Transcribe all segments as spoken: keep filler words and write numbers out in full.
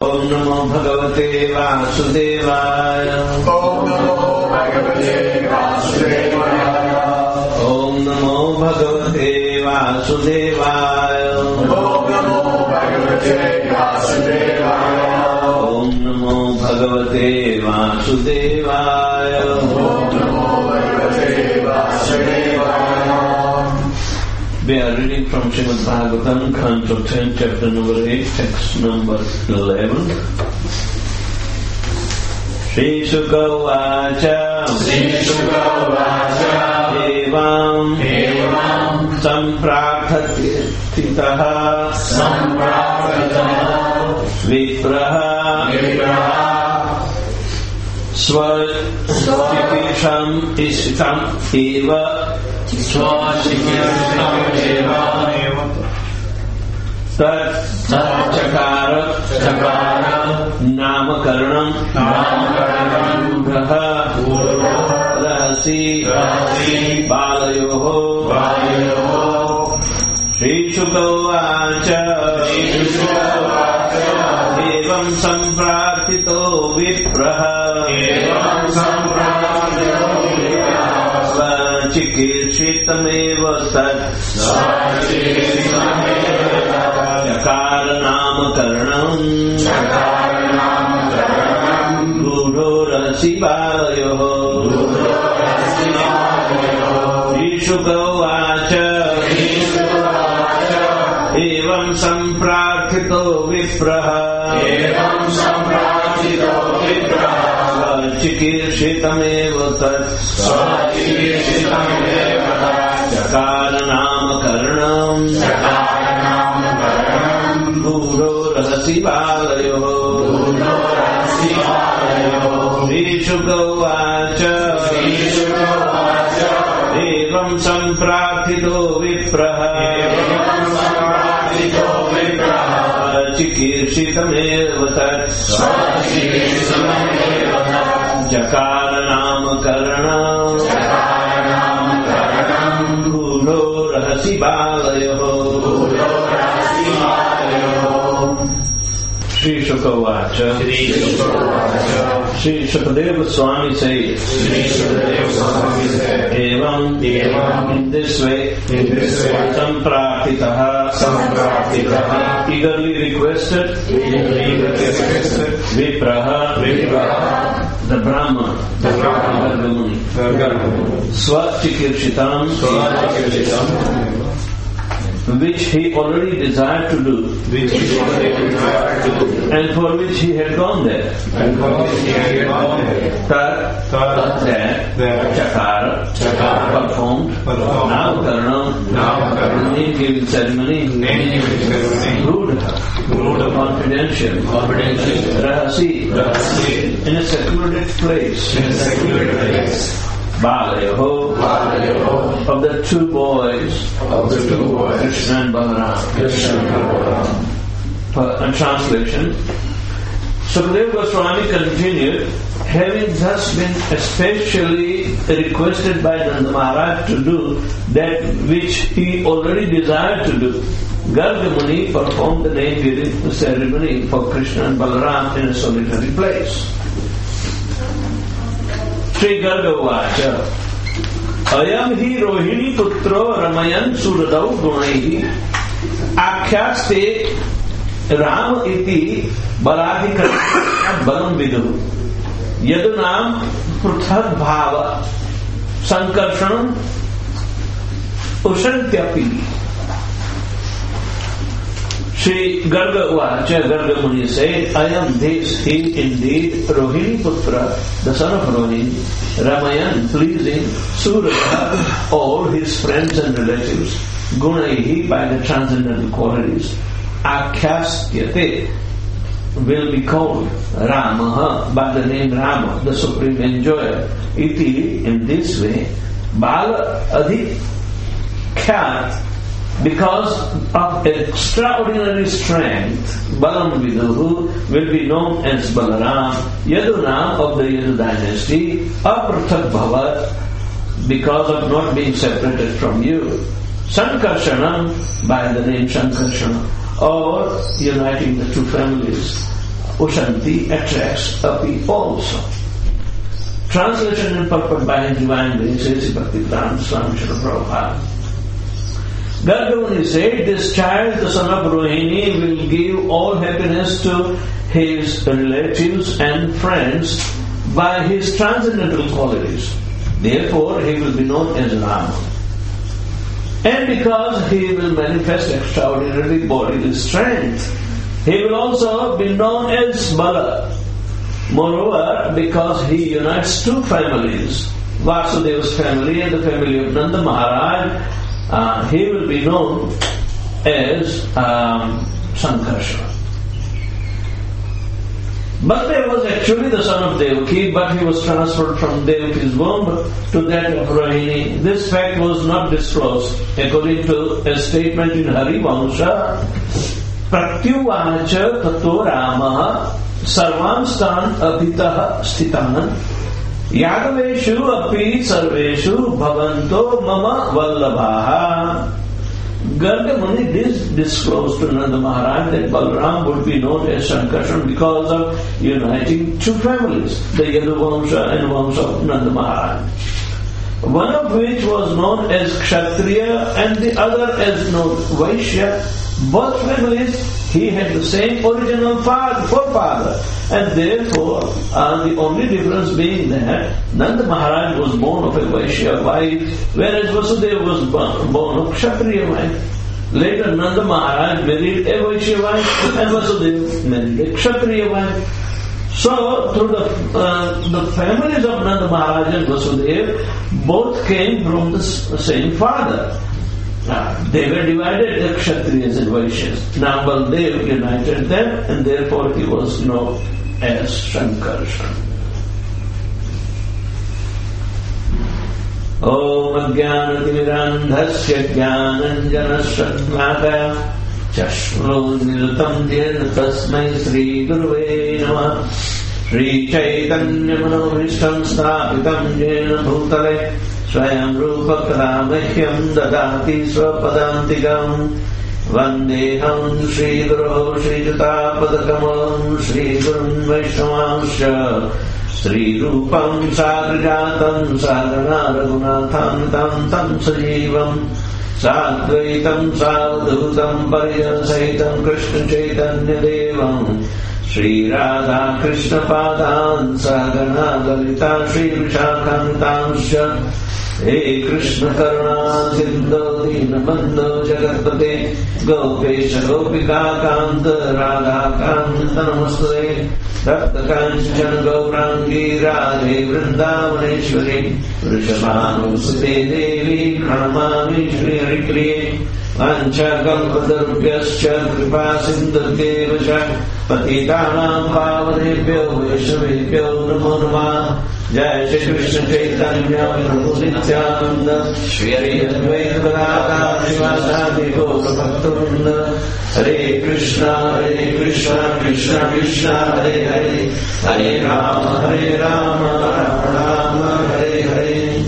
Om Namo Bhagavate Vasudevaya. Om Namo Bhagavate Vasudevaya. Om Namo Bhagavate Vasudevaya. Om Namo Bhagavate Vasudevaya. Om Namo Bhagavate Vasudevaya. Om Namo Bhagavate Vasudevaya. We are reading from Srimad Bhagavatam, Canto ten, chapter number eight, text number eleven. Shri Shuka Vacha. Shri Shuka Vacha. Evam. Evam. Samprarthatitaha. Samprarthatitaha. Vipraha. Vipraha. Swachikisham isitam eva. Swachikisham eva. Tat chakara. Chakara. Namakaranam. Namakaranam. Graha. Rahasi. Rahasi. Balayoho. Balayoho. Shri Shuka Vacha. Shri Shuka Vacha. Evam samprartito vipraha. Evam samprartito vipraha. Svachikirchitameva tat. Svachikirchitameva tat. Chakara namakaranam. Chakara namakaranam. Gudho rasi balayoho. Gudho rasi balayoho. Shri Shuka Vacha. Shri Shuka Vacha. Evam samprartito vipraha. Evam samprartito vipraha. Svachikirchitameva tat. Svachikirchitameva tat. Chakara namakaranam. Chakara namakaranam. Gudho rasi balayoho. Gudho rasi balayoho. Shri Shuka Vacha. Shri Shuka Vacha. Evam samprartito vipraha. Evam samprartito vipraha. Svachikirchitameva tat. Svachikirchitameva tat. Chakara namakaranam. Chakara namakaranam. Gudho rasi balayoho. Gudho rasi balayoho. Shri Shuka Vacha. Shri Shuka Vacha. Shri Shukadeva Swami says, Shri Shukadeva Swami said, Evam, Evam, in this way, in this way, samprartitaha, samprartitaha, eagerly requested, eagerly requested, vipraha, vipraha, the Brahma, the Brahma, Gargamuni, Gargamuni, Swachikirchitam, Svachikirchitam, which he already desired to do, which he already desired to do, and for which he had gone there. and for which he had gone there. Tat, Tat, that, that, chakara, Chakara, performed, performed, namakaranam, Namakaranam, name-giving ceremony, name-giving ceremony, Rudha, Rudha, confidential, confidential, rahasi, Rahasi, in a secluded place, in a secluded place, Balayoho, Balayoho, of the two boys, of the two boys, Krishna and Balaram. Krishna and Balaram. For a translation, Sukadeva Goswami continued, having thus been especially requested by Nanda Maharaj to do that which he already desired to do, Gargamuni performed the name-giving ceremony for Krishna and Balaram in a solitary place. Shri Garga Vacha. Ayam hi Rohini Putro Ramayan Suradau Gunaihi Akyaste Ram iti Baladhikara Balam Vidu Yadunam Pruthad Bhava Sankarshanam Ushantyapi. Shri Garga Vacha, Garga Muni said, I am this, he indeed, Rohini Putra, the son of Rohini, Ramayan, pleasing, Surya, all his friends and relatives, Gunaihi, by the transcendental qualities, Akyastyate, will be called Ramaha, by the name Rama, the supreme enjoyer. Iti, in this way, Bala Adhi Khyat, because of extraordinary strength, Balam Viduhu will be known as Balaram, Yadunam of the Yadu dynasty, Aprathak Bhavat, because of not being separated from you, Sankarshanam, by the name Sankarshanam, or uniting the two families Ushanti attracts Api also. Translation and purport by His Divine Grace is Bhaktivedanta Swami Srila Prabhupada. Garga Muni said, this child, the son of Rohini, will give all happiness to his relatives and friends by his transcendental qualities. Therefore, he will be known as Rama. And because he will manifest extraordinary bodily strength, he will also be known as Bala. Moreover, because he unites two families, Vasudeva's family and the family of Nanda Maharaj, uh, he will be known as um, Sankarsana. Baldev was actually the son of Devaki, but he was transferred from Devaki's womb to that of Rohini. This fact was not disclosed. According to a statement in Harivamsha, Pratyuvacha Tato Ramaha Sarvanstan Abhitaha Stitanan Yadaveshu Api Sarveshu Bhavanto Mama Vallabhaha. Garga Muni did disclose to Nanda Maharaj that Balaram would be known as Sankarsana because of uniting two families, the Yadu Vamsha and Vamsha of Nanda Maharaj. One of which was known as Kshatriya and the other as known Vaishya. Both families, he had the same original father, forefather, and therefore uh, the only difference being that Nanda Maharaj was born of a Vaishya wife, whereas Vasudeva was born of Kshatriya wife. Later Nanda Maharaj married a Vaishya wife and Vasudeva married a Kshatriya wife. So through the uh, the families of Nanda Maharaj and Vasudeva, both came from the same father. Uh, they were divided, the Kshatriyas and Vaishyas. Now Baldev united them, and therefore he was known as Sankarsana. Om Jnanatimirandhasya Jnananjanashatmaka Chashmurnirutam Jena Tasmai Sri Guruve Namah Sri Chaitanya Manovistam Sthapitam Jena Bhutale Swayam Rupa Kalamehyam Dadati Swapadantikam Vandeham Sri Guru Sri Jatapadakam Sri Gurun Vaishnavansya Sri Rupam Sadrijatam Sadhana Raghunatham Tam Tam Sajivam Sadvaitam Sadhutam Pariyasaitam Krishna Chaitanya Devam Sri Radha Krishna Padan Sadhana Lalita Sri Vishakhantansya He Krishna Karuna Sindhu Dinabandhu Jagatpate Gopesha Gopika Kanta Radha Kanta Namaste Rakta Kanchan Gaurangi Radhe Vrindavaneshwari Vrishabhanusate Devi Pranamami Shri Harikriye Vancha Kalpatarupyascha Kripa Sindhudevascha Patitanam Pavanebhyo Vaishnavebhyo Namo Namah Jai Shri Krishna Chaitanya Prabhu Nityananda Shri Advaita Gadadhar Srivasadi Gaura Bhaktivinoda Hare Krishna Hare Krishna Krishna Krishna Hare Hare Hare Rama Hare Rama Rama Rama Hare Hare.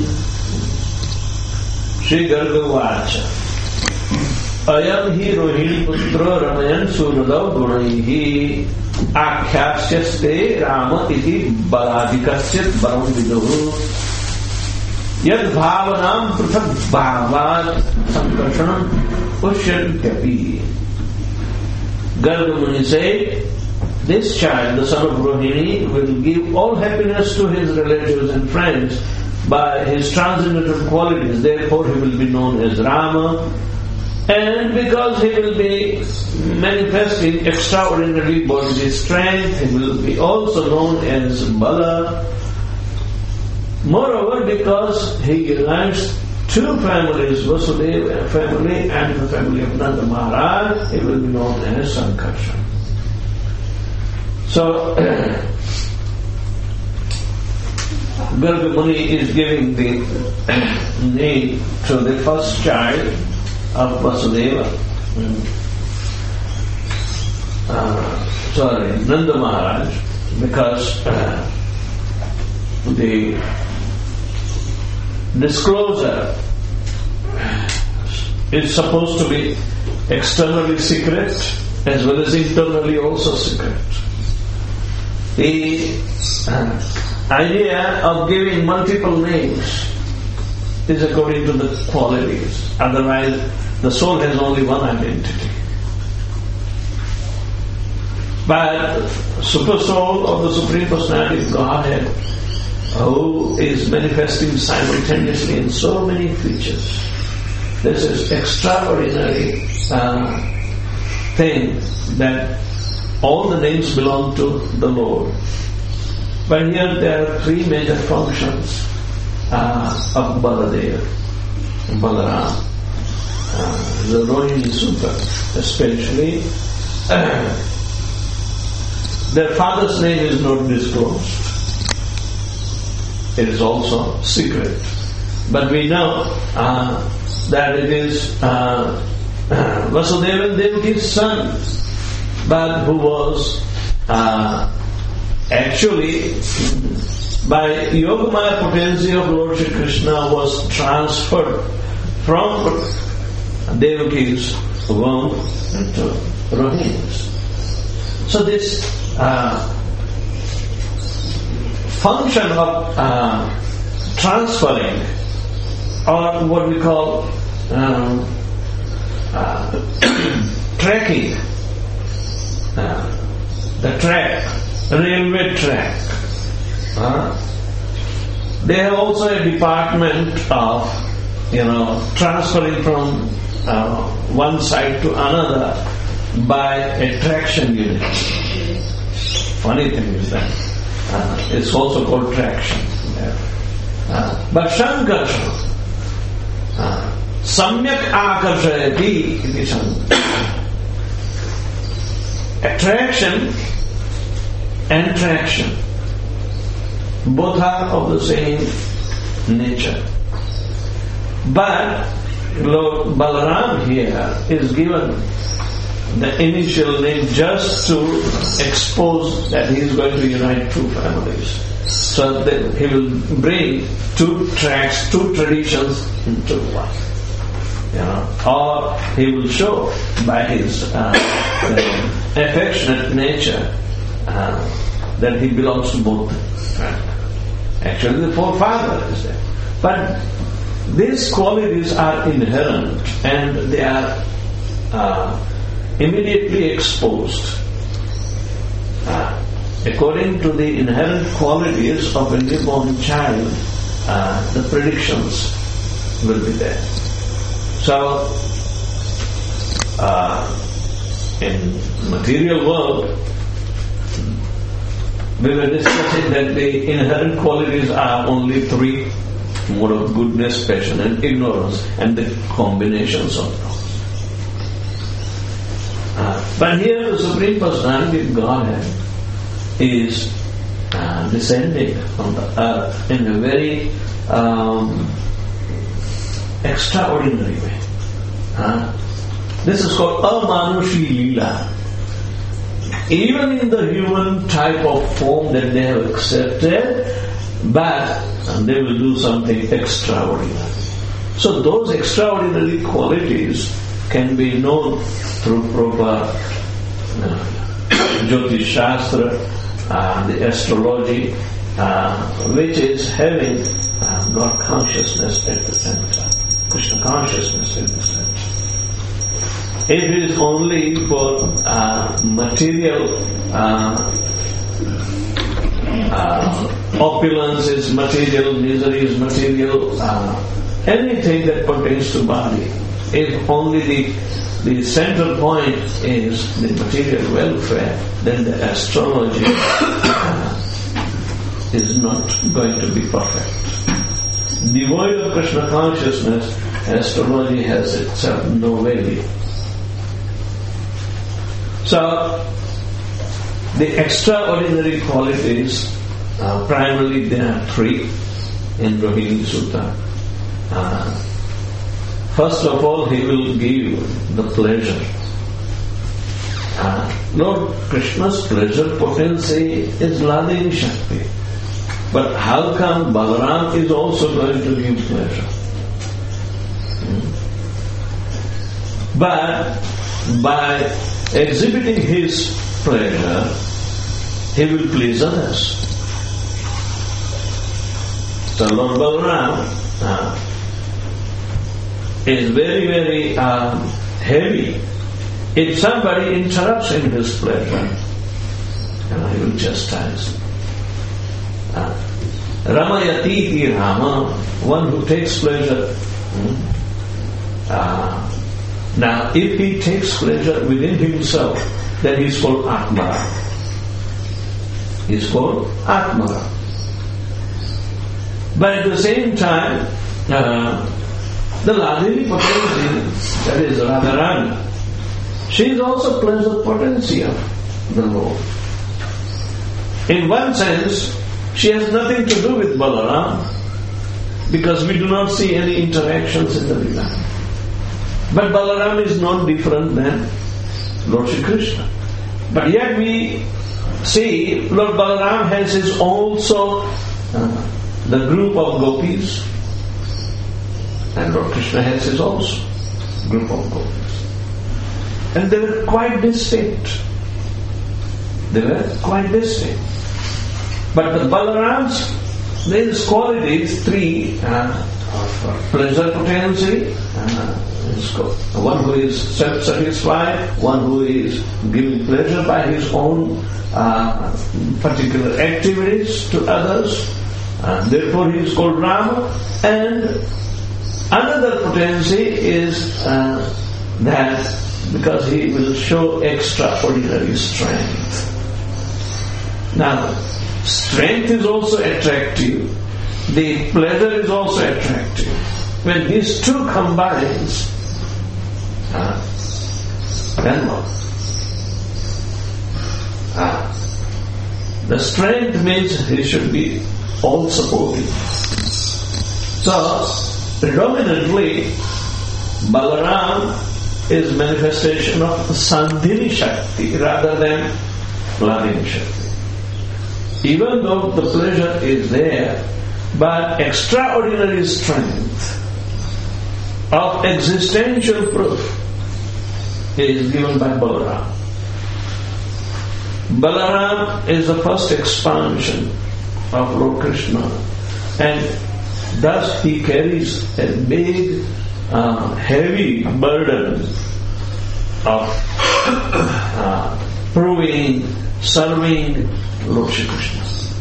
Shri Garga Vacha Ayam hi Rohini Putra Ramayan Suradav Gunaihi Akhyasyaste Rama iti Baladikasyat Baram Viduhu Yad Bhavanam Prithak Bhavat Sankarshanam Ushyantyapi. Garga Muni said, this child, the son of Rohini, will give all happiness to his relatives and friends by his transcendental qualities. Therefore he will be known as Rama. And because he will be manifesting extraordinary bodily strength, he will be also known as Bala. Moreover, because he unites two families, Vasudeva family and the family of Nanda Maharaj, he will be known as Sankarsana. So, Garga Muni is giving the name to the first child of Vasudeva, uh, sorry, Nanda Maharaj, because uh, the disclosure is supposed to be externally secret as well as internally also secret. The uh, idea of giving multiple names is according to the qualities. Otherwise, the soul has only one identity. But Super Soul of the Supreme Personality of Godhead, who is manifesting simultaneously in so many features, this is extraordinary uh, thing that all the names belong to the Lord. But here there are three major functions uh, of Baladeva, Balaram, uh, the Rohini Sutta especially. Uh, their father's name is not disclosed. It is also secret. But we know uh, that it is uh, Vasudeva Devaki's son, but who was uh, actually by Yogamaya potency of Lord Shri Krishna was transferred from Devaki's womb into Rohini's. So this uh, function of uh, transferring, or what we call um, uh, tracking, uh, the track, railway track. Uh, they have also a department of, you know, transferring from uh, one side to another by a traction unit. Funny thing is that uh, it's also called traction. Uh, but Shankarsha, uh, Samyak Akarshayati iti Shankarsha. Attraction and traction, both are of the same nature. But Lord Balaram here is given the initial name just to expose that he is going to unite two families. So that he will bring two tracks, two traditions into one. You know, or he will show by his uh, affectionate nature uh, that he belongs to both. Right? Actually, the forefather is there. But these qualities are inherent and they are uh, immediately exposed. Uh, according to the inherent qualities of a newborn child, uh, the predictions will be there. So, uh, in material world, we were discussing that the inherent qualities are only three: mode of goodness, passion, and ignorance, and the combinations of those. Uh, but here the Supreme Personality of Godhead is uh, descending on the earth in a very um, extraordinary way. Uh, this is called Amanushi Leela. Even in the human type of form that they have accepted, but they will do something extraordinary. So those extraordinary qualities can be known through proper uh, Jyotish Shastra, uh, the astrology, uh, which is having uh, God consciousness at the center, Krishna consciousness at the center. If it is only for uh, material uh, uh, opulence is material, misery is material, uh, anything that pertains to body, if only the the central point is the material welfare, then the astrology uh, is not going to be perfect. Devoid of Krishna consciousness, astrology has itself no value. So, the extraordinary qualities, uh, primarily there are three in Rohini Sutta. Uh, first of all, he will give the pleasure. Uh, Lord Krishna's pleasure potency is Ladini Shakti. But how come Balaram is also going to give pleasure? Hmm. But by exhibiting his pleasure, he will please others. So Lord Balaram uh, is very, very uh, heavy. If somebody interrupts in his pleasure, you know, he will chastise. Uh, Ramayati Rama, one who takes pleasure. Hmm? Uh, now, if he takes pleasure within himself, then he is called Atmara. He is called Atmara. But at the same time, uh, the Ladini potency, that is Radharani, she is also pleasure potency of the Lord. In one sense, she has nothing to do with Balaram, because we do not see any interactions in the Lila. But Balaram is not different than Lord Shri Krishna. But yet we see Lord Balaram has his also uh, the group of gopis, and Lord Krishna has his also group of gopis. And they were quite distinct. They were quite distinct. But the Balarams, there is qualities, three, uh, of pleasure potency, uh, one who is self-satisfied, one who is giving pleasure by his own uh, particular activities to others, uh, therefore he is called Rama. And another potency is uh, that because he will show extraordinary strength. Now, strength is also attractive. The pleasure is also attractive. When these two combines, uh, then what? Uh, the strength means he should be all supporting. So, predominantly, Balaram is manifestation of Sandhini Shakti rather than Hladini Shakti. Even though the pleasure is there, but extraordinary strength of existential proof is given by Balaram. Balaram is the first expansion of Lord Krishna, and thus he carries a big, uh, heavy burden of uh, proving, serving Lord Shri Krishna.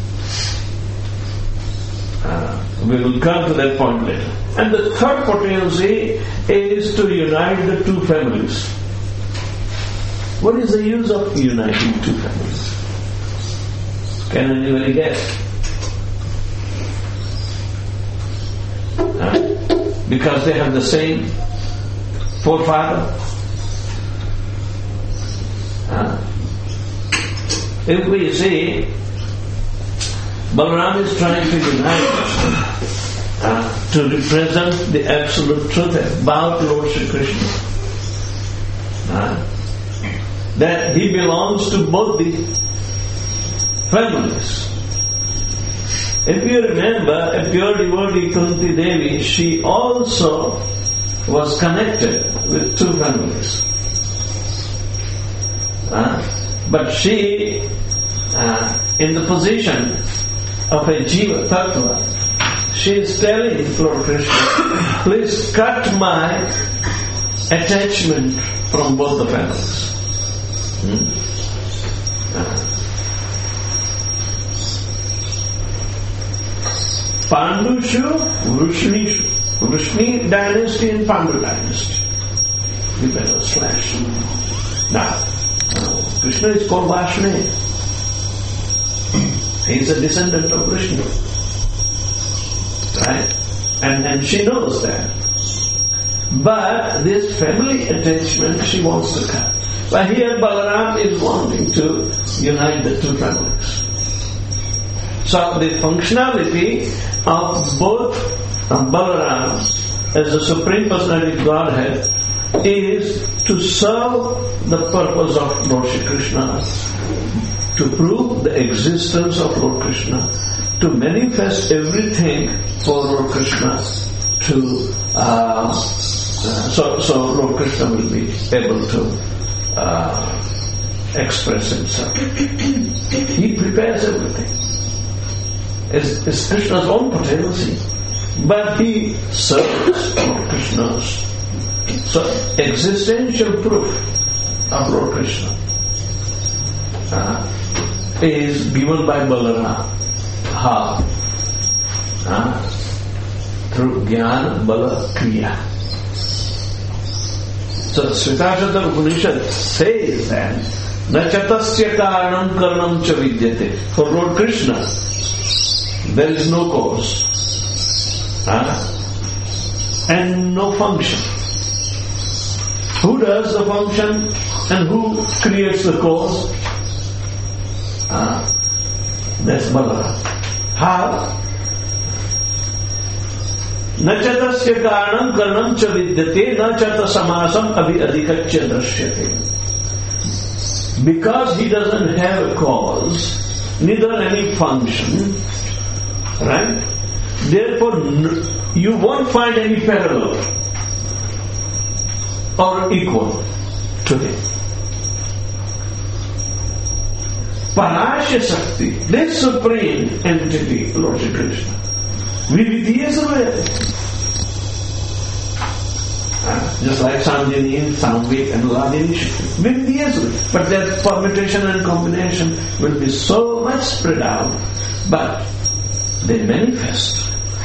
Uh, we will come to that point later. And the third potency is to unite the two families. What is the use of uniting two families? Can anybody guess? Uh, because they have the same forefather. Uh, if we see, Balaram is trying to unite uh, to represent the absolute truth about Lord Shri Krishna. Uh, that he belongs to both the families. If you remember, a pure devotee Kunti Devi, she also was connected with two families. Uh, but she, uh, in the position of a Jiva Tattva, she is telling Lord Krishna, please cut my attachment from both the families. Hmm? Uh, Pandushu, Vrishnishu. Vrishni dynasty and Pandu dynasty. We better slash. Now, Krishna is called Vashne. He is a descendant of Vishnu. Right? And, and she knows that. But this family attachment she wants to cut. But here Balaram is wanting to unite the two families. So the functionality of both Balaram as the Supreme Personality of Godhead is to serve the purpose of Lord Shri Krishna, to prove the existence of Lord Krishna, to manifest everything for Lord Krishna, to uh, uh, so so Lord Krishna will be able to uh, express himself. He prepares everything. It's, it's Krishna's own potency. But he serves Lord Krishna's. So, existential proof of Lord Krishna uh, is given by Balarama. How? Uh, through Jnana Bala Kriya. So, Shvetashvatara Upanishad says that Na chatasya karanam karanam cha vidyate. For Lord Krishna, there is no cause. Huh? And no function. Who does the function and who creates the cause? Uh, that's Balaram. How? Na chatasya karanam karanam cha vidyate na chata samasam abhi adhikacya drashyate. Because he doesn't have a cause, neither any function, right? Therefore, you won't find any parallel or equal to him. Parashya Shakti, this supreme entity, Lord Shri Krishna, Vividhyasavaya. Just like Sanjani, Samvik and Ladini Shakti. Vividhyasavaya. But their permutation and combination will be so much spread out, but they manifest.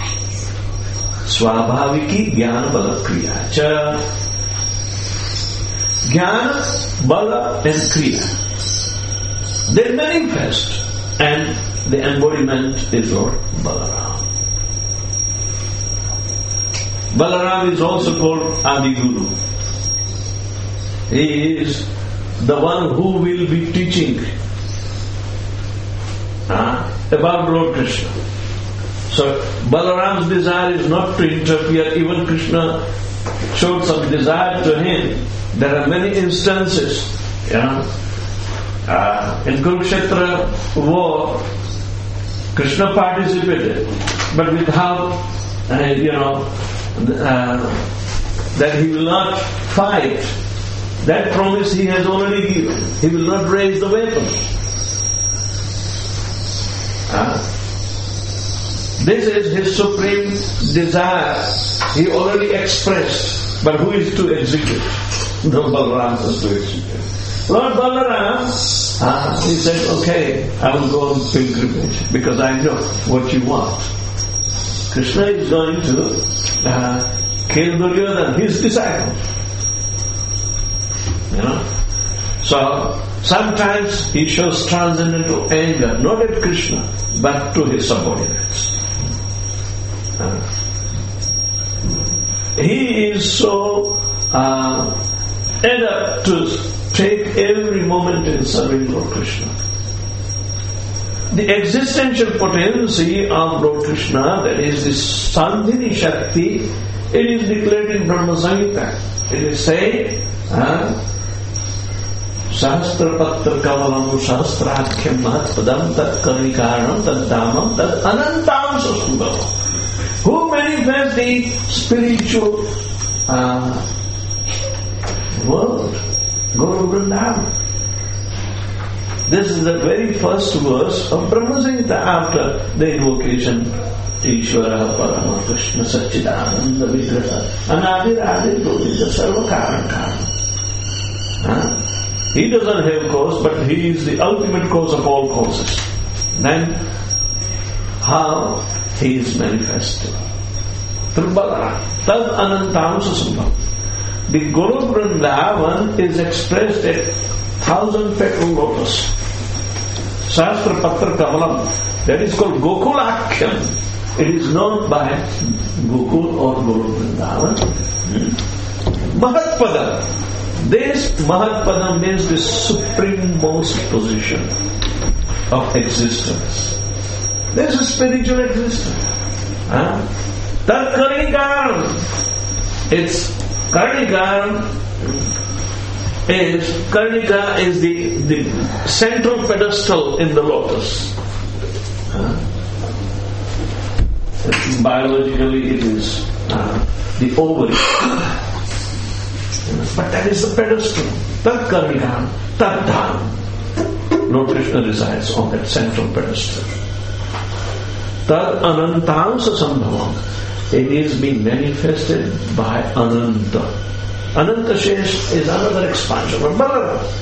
Swabhaviki Jnana Bala Kriya. Cha Jnana, Bala and Kriya. They manifest, and the embodiment is Lord Balaram. Balaram is also called Adi Guru. He is the one who will be teaching uh, about Lord Krishna. So Balaram's desire is not to interfere. Even Krishna showed some desire to him. There are many instances, you know, uh, in Kurukshetra war, Krishna participated, but without, uh, you know, uh, that he will not fight. That promise he has already given. He will not raise the weapon. Uh, This is his supreme desire. He already expressed, but who is to execute? No, Balaram has to execute. Lord Balaram, uh, he said, okay, I will go on pilgrimage because I know what you want. Krishna is going to uh, kill Duryodhana, his disciple. You know? So, sometimes he shows transcendental anger, not at Krishna, but to his subordinates. Uh, he is so uh, adept to take every moment in serving Lord Krishna. The existential potency of Lord Krishna, that is the Sandhini Shakti, it is declared in Brahma Samhita. It is said, uh, Sahasrapatra Kavalam Sahasrakhyam Mahatpadam Tat Karnikaranam Tat Dhamam Tat Anantam Sasubhavam. Who manifests the spiritual uh, world? Guru Vrindavan. This is the very first verse of Brahma Samhita after the invocation Ishvara Parama Krishna Satchidananda Vigraha Anadir Adir Govinda Sarva Karan Karan. He doesn't have cause, but he is the ultimate cause of all causes. Then, how he is manifested? Through Balaram. Tad Anantam Susambhavam. The Guru Vrindavan is expressed at thousand petal lotus. Sahasra Patra Kavalam. That is called Gokulakhyam. It is known by Gokul or Guru Vrindavan. Hmm. Mahatpadam. This Mahatpadam means the supreme-most position of existence. There is a spiritual existence. Huh? Tat Karnikaram. It's Karnikaram is Karnika is the, the central pedestal in the lotus. Uh, biologically it is uh, the ovary. But that is the pedestal. Tat Karmikam, Tat Dham. Lord Krishna resides on that central pedestal. Tad Anantamsa Sambhavam. It is being manifested by Ananta. Ananta Shesh is another expansion of Balaram.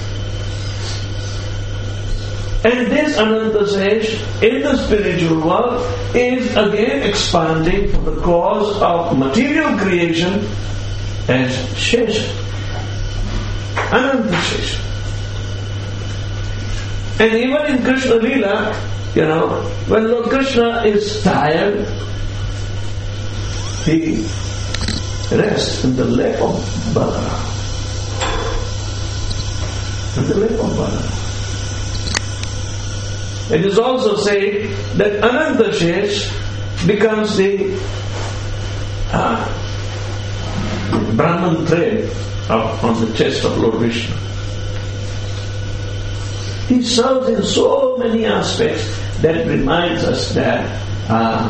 And this Ananta Shesh in the spiritual world is again expanding from the cause of material creation as Shesha. Ananta Shesha. And even in Krishna Leela, you know, when Lord Krishna is tired, he rests in the lap of Balaram. In the lap of Balaram. It is also said that Ananta Shesh becomes the uh, Brahman thread of, on the chest of Lord Vishnu. He serves in so many aspects that reminds us that uh,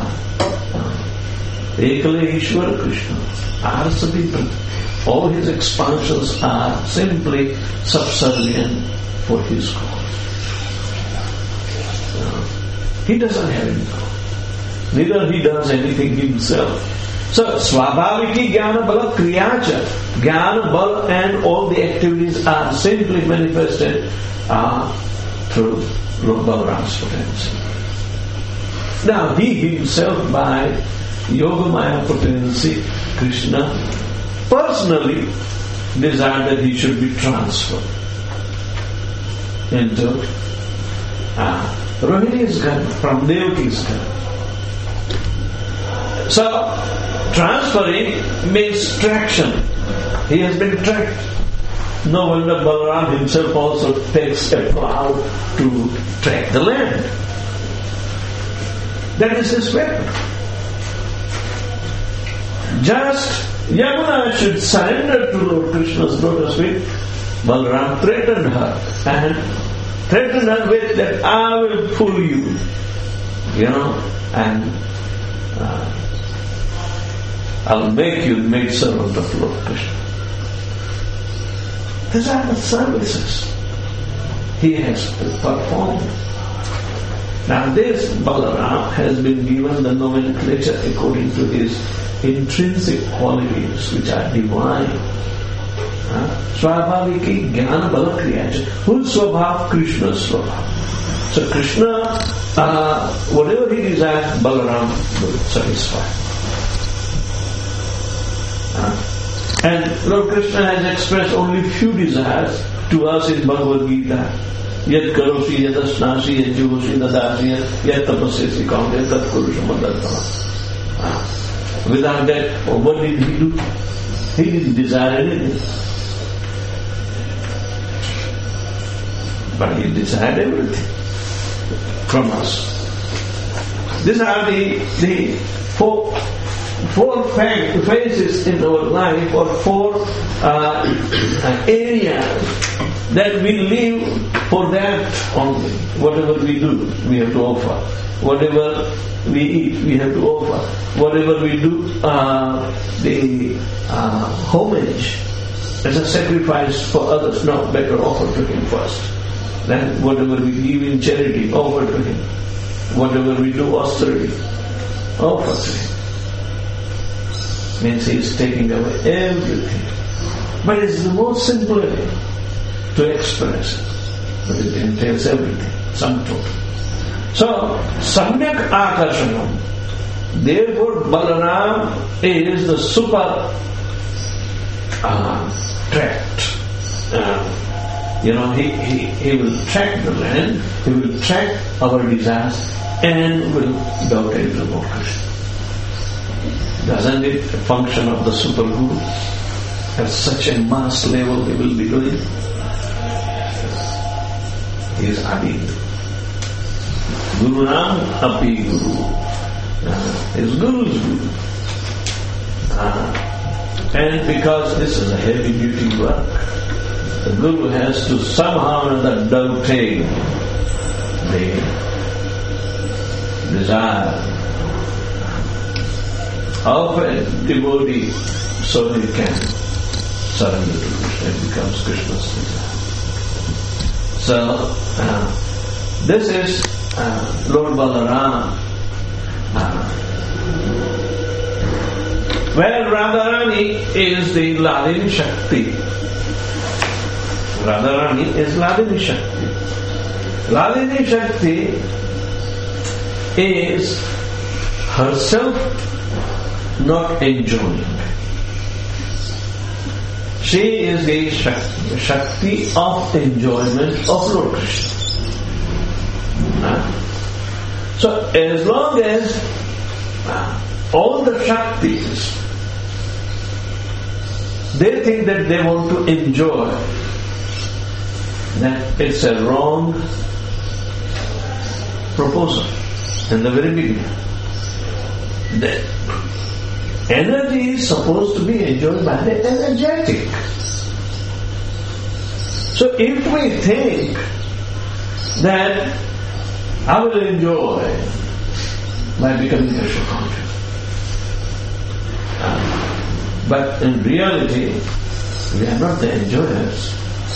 Ekale Ishwar Krishna, Arasabhi, all his expansions are simply subservient for his cause. He doesn't have any cause. Neither he does anything himself. So, Swabhaviki Jnana Bala Kriyacha. Jnana Bala and all the activities are simply manifested uh, through Lord Balaram's potency. Now, he himself, by Yogamaya potency, Krishna, personally desired that he should be transferred into uh, Rohini's garden, from Devaki's garden. So, transferring means traction. He has been tracked. No wonder Balaram himself also takes a plow to track the land. That is his weapon. Just Yamuna should surrender to Lord Krishna's lotus feet. Balaram threatened her and threatened her with that I will pull you, you know, and uh, I'll make you maid servant of Lord Krishna. These are the services he has performed. Now this Balaram has been given the nomenclature according to his intrinsic qualities which are divine. Swabhaviki Jnana Bala Kriyacha. Whose Swabhav? Krishna's Swabhav. So Krishna, uh, whatever he desires, Balaram will satisfy. Uh, and Lord Krishna has expressed only few desires to us in Bhagavad Gita. Yad karosi, yad asnasi, yad juhosi, dadasi, yad tapasyasi kaunte, tat kurusham adartana. Without that, what did he do? He didn't desire anything. But he desired everything from us. These are the, the four, four phases in our life, or four uh, areas that we live for that only. Whatever we do, we have to offer. Whatever we eat, we have to offer. Whatever we do, uh, the uh, homage as a sacrifice for others, no, better offer to him first. Then whatever we give in charity, offer to him. Whatever we do austerity, offer to him. Means he is taking away everything. But it's the most simple way to express it. But it entails everything, sum total. So, Samyak Akarshanam. Therefore, Balaram is the super uh, tract. Uh, You know, he, he, he will track the land, he will track our desires, and will dovetail to Lord Krishna. Doesn't it function of the Super Guru? At such a mass level he will be doing. He is Adi. Guru Nam Api Guru. Uh, his Guru's Guru. Uh, and because this is a heavy duty work, the Guru has to somehow or other dovetail the desire of a devotee so he can surrender to Krishna. It becomes Krishna's desire. So, uh, this is uh, Lord Balaram. Uh, where Radharani is the Ladini Shakti. Radharani is Ladini Shakti. Ladini Shakti is herself not enjoying. She is the Shakti, Shakti of enjoyment of Lord Krishna. Uh, so as long as uh, all the Shaktis, they think that they want to enjoy, then it's a wrong proposal in the very beginning. The energy is supposed to be enjoyed by the energetic. So if we think that I will enjoy by becoming Krishna conscious, uh, but in reality we are not the enjoyers.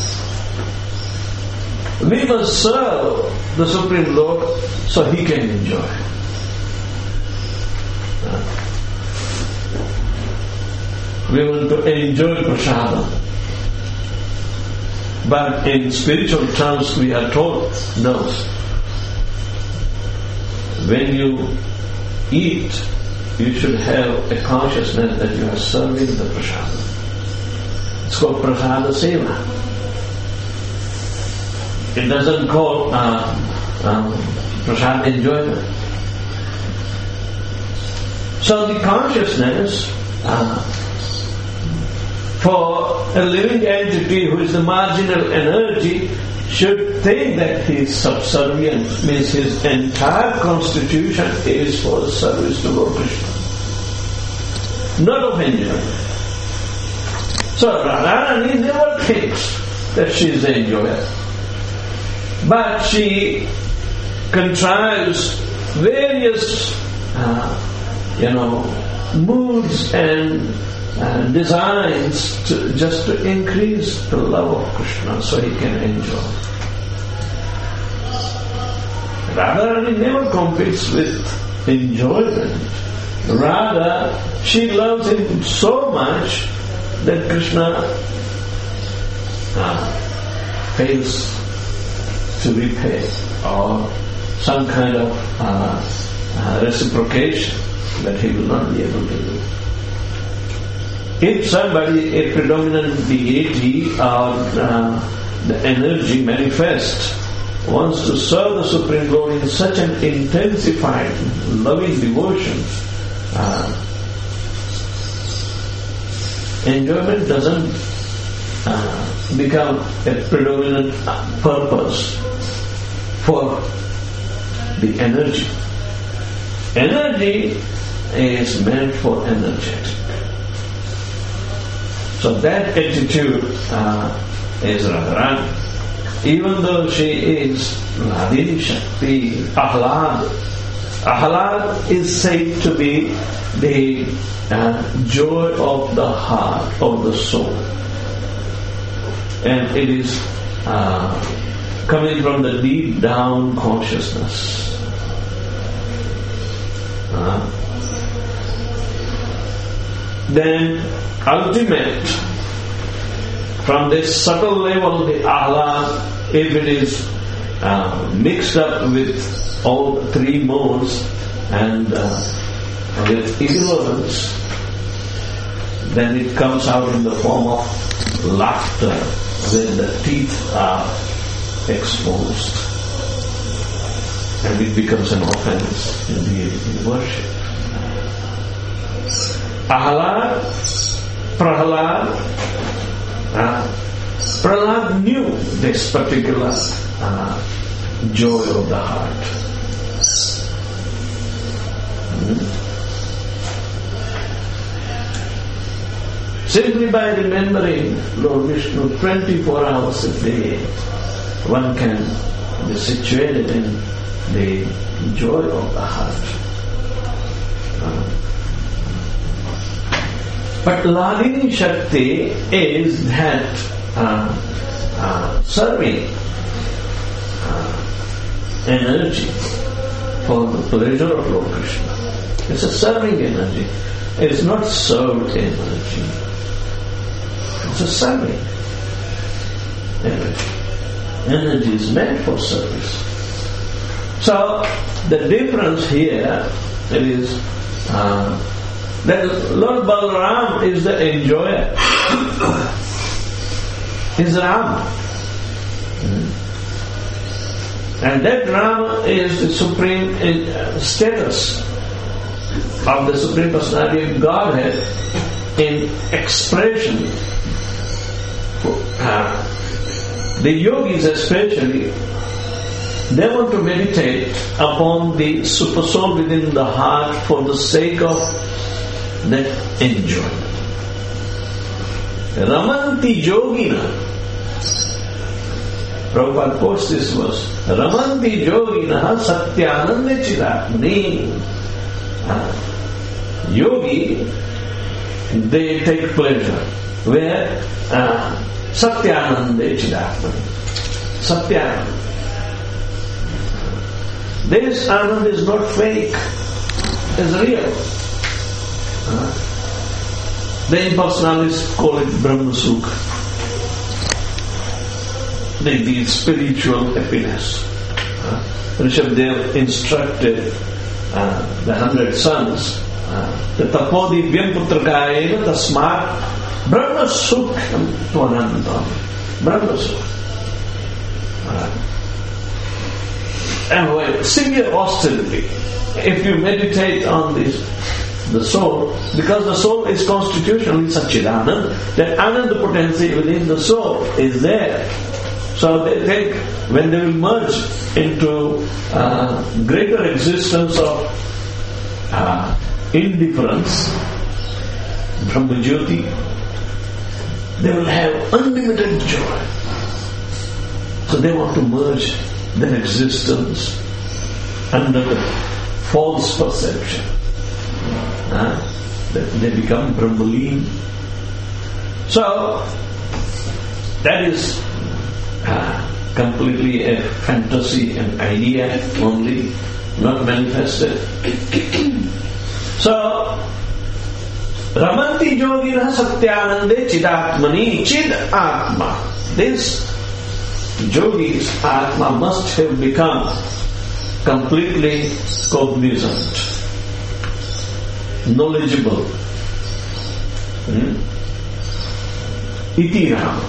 We must serve the Supreme Lord so He can enjoy. Uh, we want to enjoy prasadam. But in spiritual terms we are told, no. When you eat, you should have a consciousness that you are serving the prasadam. It's called prasada seva. It doesn't call uh, um, prasad enjoyment. So the consciousness uh, for a living entity who is the marginal energy should think that he is subservient, means his entire constitution is for the service to Lord Krishna, not of enjoyment. So Radharani never thinks that she is the enjoyer, but she contrives various, uh, you know, moods and uh, designs to, just to increase the love of Krishna so he can enjoy. Radharani never competes with enjoyment. Rather, she loves him so much that Krishna uh, fails to repay or some kind of uh, uh, reciprocation that he will not be able to do. If somebody, a predominant deity or uh, the energy manifest, wants to serve the Supreme Lord in such an intensified, loving devotion, uh, enjoyment doesn't uh, become a predominant purpose for the energy. Energy is meant for energetic. So that attitude uh, is Radharani. Even though she is Ladini Shakti, Ahlad. Ahlad is said to be the uh, joy of the heart, of the soul. And it is uh, coming from the deep down consciousness. Uh, then ultimate, from this subtle level, the ahlad, if it is uh, mixed up with all the three modes and uh, with ignorance, then it comes out in the form of laughter when the teeth are exposed, and it becomes an offense in the in worship. Ahlad, Prahlad, uh, Prahlad knew this particular uh, joy of the heart. Hmm? Simply by remembering Lord Vishnu twenty-four hours a day, one can be situated in the joy of the heart. Uh, But Hladini Shakti is that uh, uh, serving uh, energy for the pleasure of Lord Krishna. It's a serving energy. It's not served energy. It's a serving energy. Energy is meant for service. So the difference here is uh, that Lord Balaram is the enjoyer. He's Rama. And that Rama is the supreme uh, status of the Supreme Personality of Godhead in expression. Uh, the yogis especially, they want to meditate upon the super soul within the heart for the sake of that enjoyment. Ramanti yogina. Prabhupada quotes this verse. Ramanti yogina satyananda chidatmani. Uh, yogi, they take pleasure where uh, satyananda chidatmani. Satyananda. This Anand is not fake, it's real. Uh, the impersonalists call it Brahma Sukha. They need spiritual happiness. Uh, Rishabdev instructed uh, the hundred sons, the tapodi vyam putrakayena tasmat Brahma Sukham tvanandam. Brahma Sukha. And with severe austerity, if you meditate on this, the soul, because the soul is constitutionally Satchidanand, that Ananda potency within the soul is there. So they think when they will merge into uh, greater existence of uh, indifference, Brahmajyoti, they will have unlimited joy. So they want to merge their existence under the false perception. Uh, that they become Brahmaleen. So, that is uh, completely a fantasy, an idea only, not manifested. So, Ramanti yogina satyanande chidatmani chid atma. This yogis atma must have become completely cognizant, knowledgeable. Hmm? Iti Rama.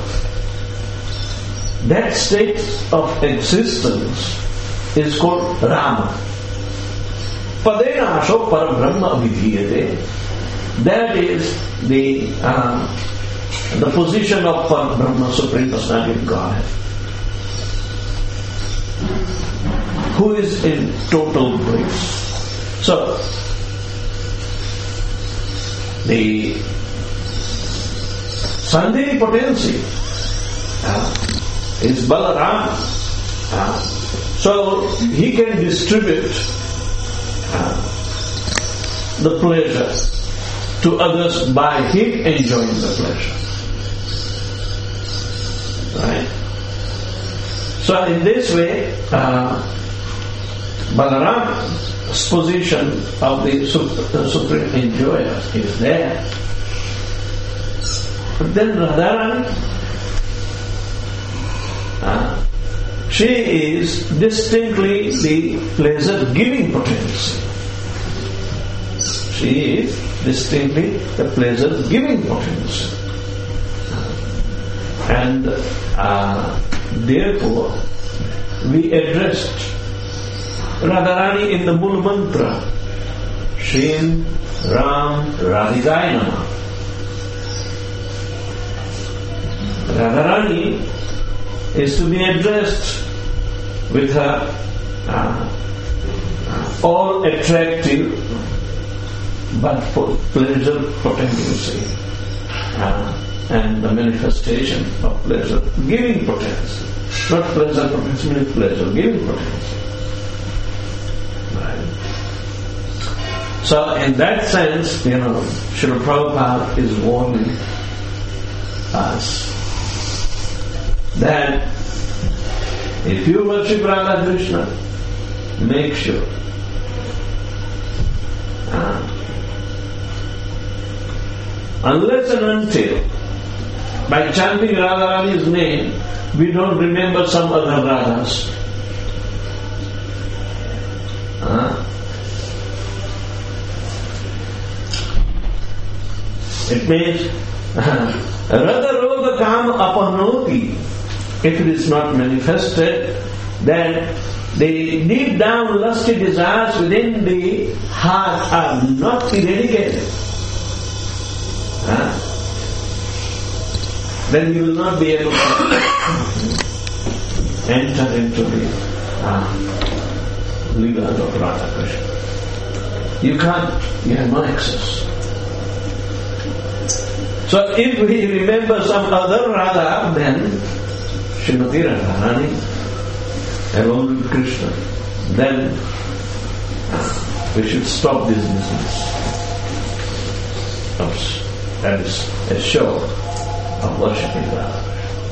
That state of existence is called Rama. Padena asho parabrahma abhidhiyate. That is the uh, the position of Parabrahma, Supreme Personality of Godhead, who is in total bliss. So, the Sandhini potency uh, is Balaram. Uh, so, he can distribute uh, the pleasure to others by him enjoying the pleasure. Right? So, in this way, uh, Balaram's position of the supreme enjoyer is there. But then Radharani, uh, she is distinctly the pleasure-giving potency. She is distinctly the pleasure-giving potency. And uh, therefore, we addressed Radharani in the Mula Mantra, Shin Ram Radhikaya Namah. Radharani is to be addressed with her uh, all attractive but for pleasure potency uh, and the manifestation of pleasure giving potency. Not pleasure potency, but pleasure giving potency. Right. So in that sense, you know, Srila Prabhupada is warning us that if you worship Radha Krishna, make sure uh, unless and until by chanting Radharani's name we don't remember some other Radhas. Uh, it means Radha Roga Kam Apanoti. If it is not manifested, then the deep down lusty desires within the heart are not eradicated. Huh? Then you will not be able to enter into the uh, Leela of Radha Krishna. You can't, you have no access. So if we remember some other Radha, then Srimati Radharani along with Krishna, then uh, we should stop this business. That is a show of worshipping Radha.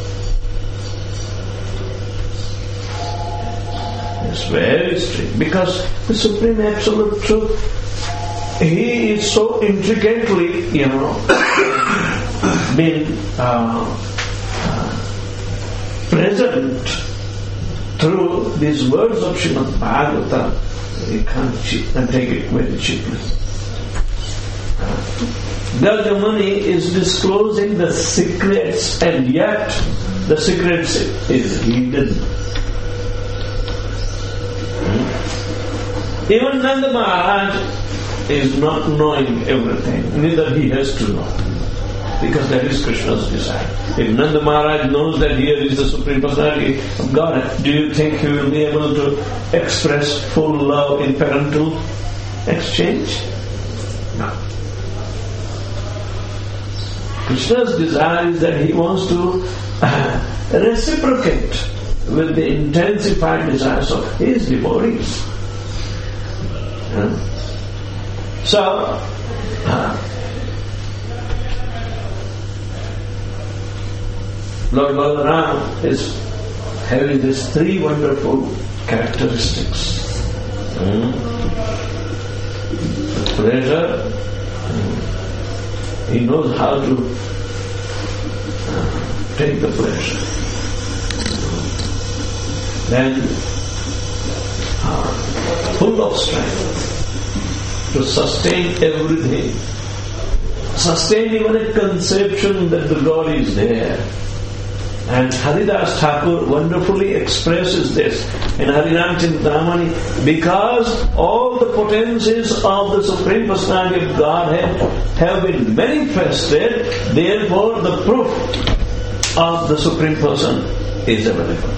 It's very strict because the Supreme Absolute Truth, He is so intricately, you know, been uh, uh, present through these words of Srimad Bhagavatam. You can't cheat and take it very cheaply. Garga Muni is disclosing the secrets, and yet the secrets is hidden. Even Nanda Maharaj is not knowing everything, neither he has to know, because that is Krishna's desire. If Nanda Maharaj knows that here is the Supreme Personality of God, do you think he will be able to express full love in parental exchange? No. Krishna's desire is that he wants to uh, reciprocate with the intensified desires of his devotees. Uh, so, uh, Lord Balaram is having these three wonderful characteristics. Mm. Pleasure, mm. He knows how to uh, take the pleasure. Then, uh, full of strength to sustain everything. Sustain even a conception that the God is there. And Haridas Thakur wonderfully expresses this in Harinam Chintamani, because all the potencies of the Supreme Personality of Godhead have been manifested, therefore the proof of the Supreme Person is available.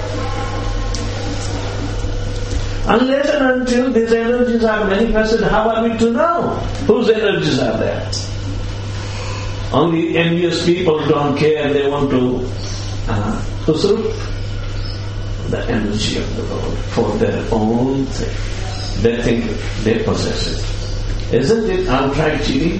Unless and until these energies are manifested, how are we to know whose energies are there? Only envious people don't care, they want to Uh, usurp the energy of the Lord for their own thing. They think they possess it. Isn't it outright cheating?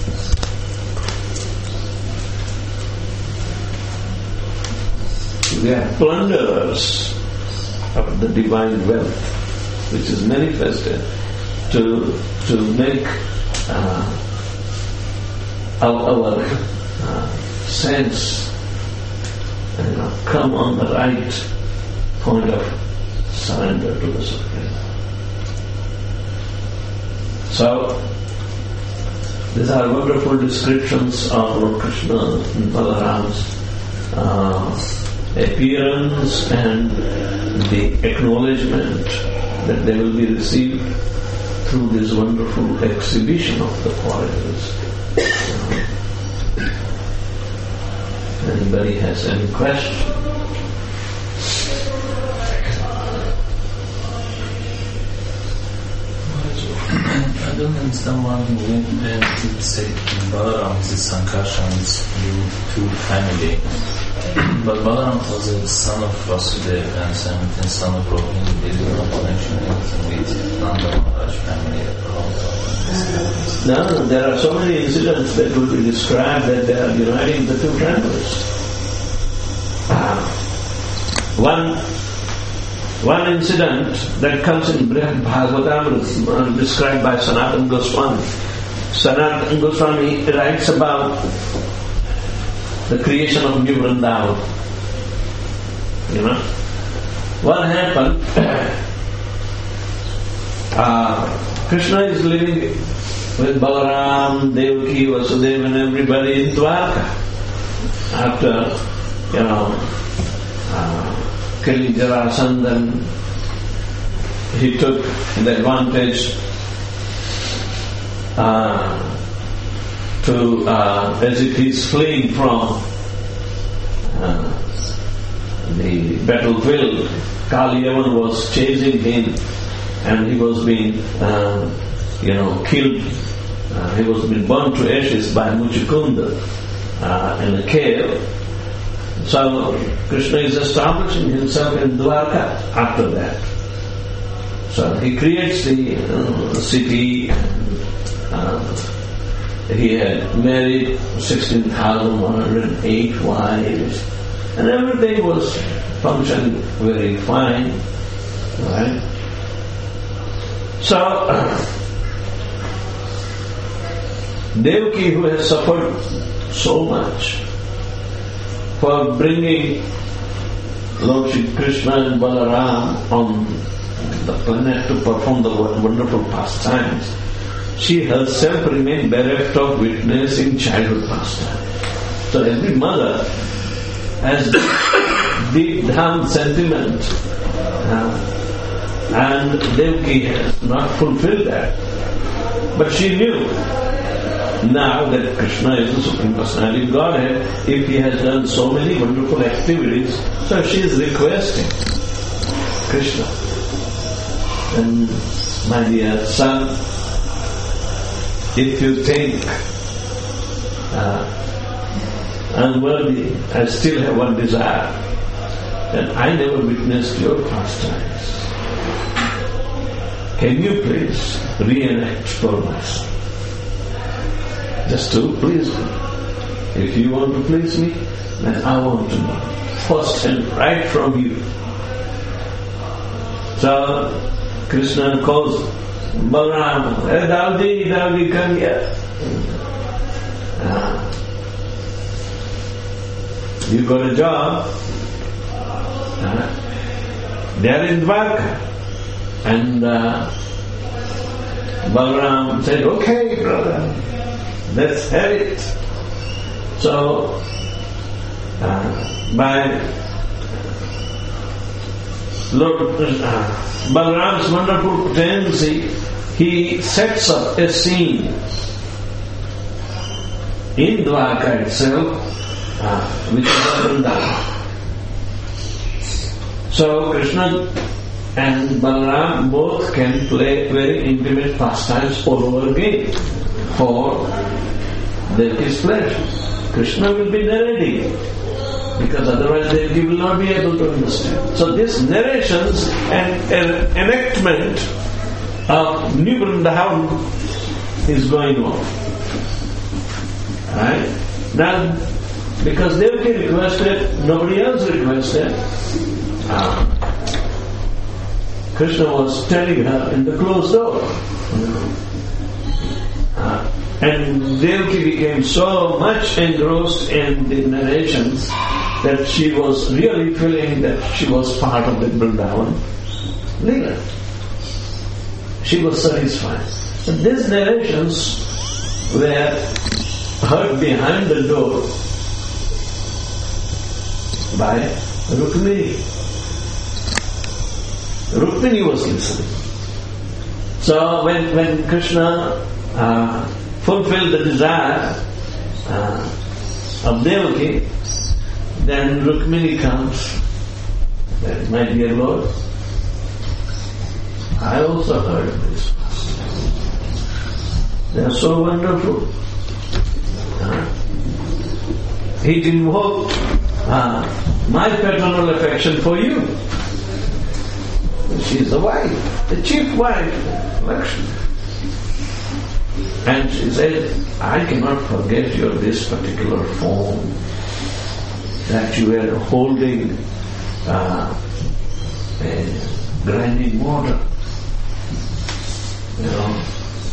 We are plunderers of the divine wealth which is manifested to to make uh, our, our uh, sense You know, come on the right point of surrender to the Supreme. So, these are wonderful descriptions of Lord Krishna and Balaram's uh, appearance and the acknowledgement that they will be received through this wonderful exhibition of the qualities. Anybody has any question? I don't understand why when people say Balaram is a Sankarshan, is two family. But Balaram was a son of Vasudeva and Samit son of Rohini. There is no connection with Nanda Maharaj family at all. No, there are so many incidents that would be described that they are uniting the two families. Uh, one, one incident that comes in Brihad Bhagavatam is uh, described by Sanatana Goswami. Sanatana Goswami writes about the creation of New Vrindavan. You know, what happened? uh, Krishna is living with Balaram, Devaki, Vasudeva and everybody in Dwarka. After, you know, uh, killing Jarasandha, he took the advantage uh, to, uh, as if he's fleeing from uh, the battlefield. Kaliyavan was chasing him and he was being, uh, you know, killed. Uh, he was being burnt to ashes by Muchikunda uh, in a cave. So Krishna is establishing himself in Dwarka after that. So he creates the uh, city. Uh, he had married sixteen thousand one hundred eight wives, and everything was functioning very fine. Right? So, uh, Devaki, who has suffered so much for bringing Lord Shri Krishna and Balaram on the planet to perform the wonderful pastimes, she herself remained bereft of witnessing childhood pastimes. So every mother has deep down sentiment, uh, and Devaki has not fulfilled that. But she knew now that Krishna is the Supreme Personality of Godhead, if he has done so many wonderful activities, so she is requesting Krishna. And my dear son, if you think uh, unworthy, I still have one desire, that I never witnessed your pastimes. Can you please reenact for us? Just to please me. If you want to please me, then I want to know first and right from you. So Krishna calls Balaram, hey Davdi, Davdi, come here. Ah. You got a job. Ah. They are in Dwarka. And uh, Balaram said, okay, brother. Let's have it. So, uh, by Lord uh, Balaram's wonderful tendency, he sets up a scene in Dwarka itself, uh, which is Vrindavan. So, Krishna and Balaram both can play very intimate pastimes all over again for Devaki's pleasure. Krishna will be narrating, because otherwise Devaki will not be able to understand. So these narrations and an enactment of New Vrindavan is going on. Right? Now, because Devaki requested, nobody else requested, uh, Krishna was telling her in the closed door. Uh, and Devaki became so much engrossed in the narrations that she was really feeling that she was part of the Vrindavan Leela. She was satisfied. So these narrations were heard behind the door by Rukmini. Rukmini was listening. So when, when Krishna uh, fulfilled the desire uh, of Devaki, then Rukmini comes. That, my dear Lord, I also heard of this. They are so wonderful. Uh, it invoked uh, my paternal affection for you. She is the wife, the chief wife, Lakshmi. And she said, I cannot forget your this particular form that you were holding uh, a grinding mortar. You know,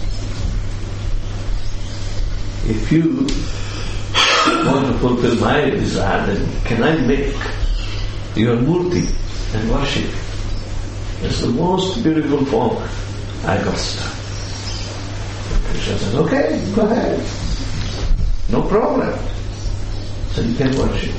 if you want to fulfill my desire, then can I make your murti and worship? It's the most beautiful form I got stuck. Krishna says, okay, go ahead. No problem. So you can worship.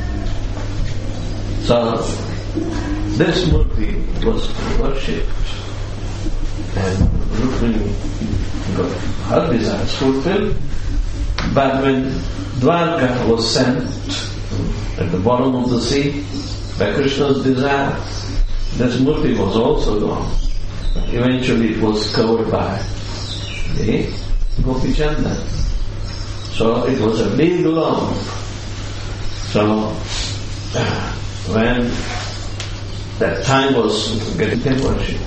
So this murti was worshipped, and Rukmini got her desires fulfilled. But when Dwarka was sent at the bottom of the sea by Krishna's desire, this murti was also gone. Eventually it was covered by the Gopi Chandan. So it was a big lump. So when that time was getting worship,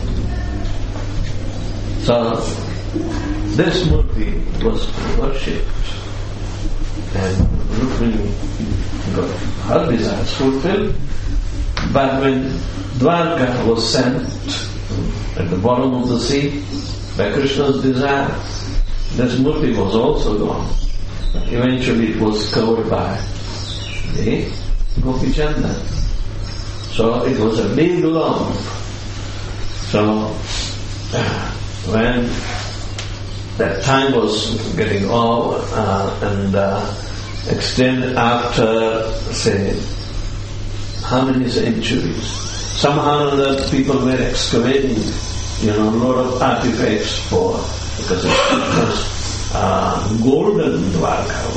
so this murti was worshipped, and Rukmini got her desires fulfilled. But when Dwarka was sent at the bottom of the sea by Krishna's desire, this murti was also gone. Eventually it was covered by the Gopi Chandan. So it was a big lump. So when that time was getting over uh, and uh, extended after, say, how many centuries? Somehow or other people were excavating, you know, a lot of artifacts for, because it was uh, golden Dwarka.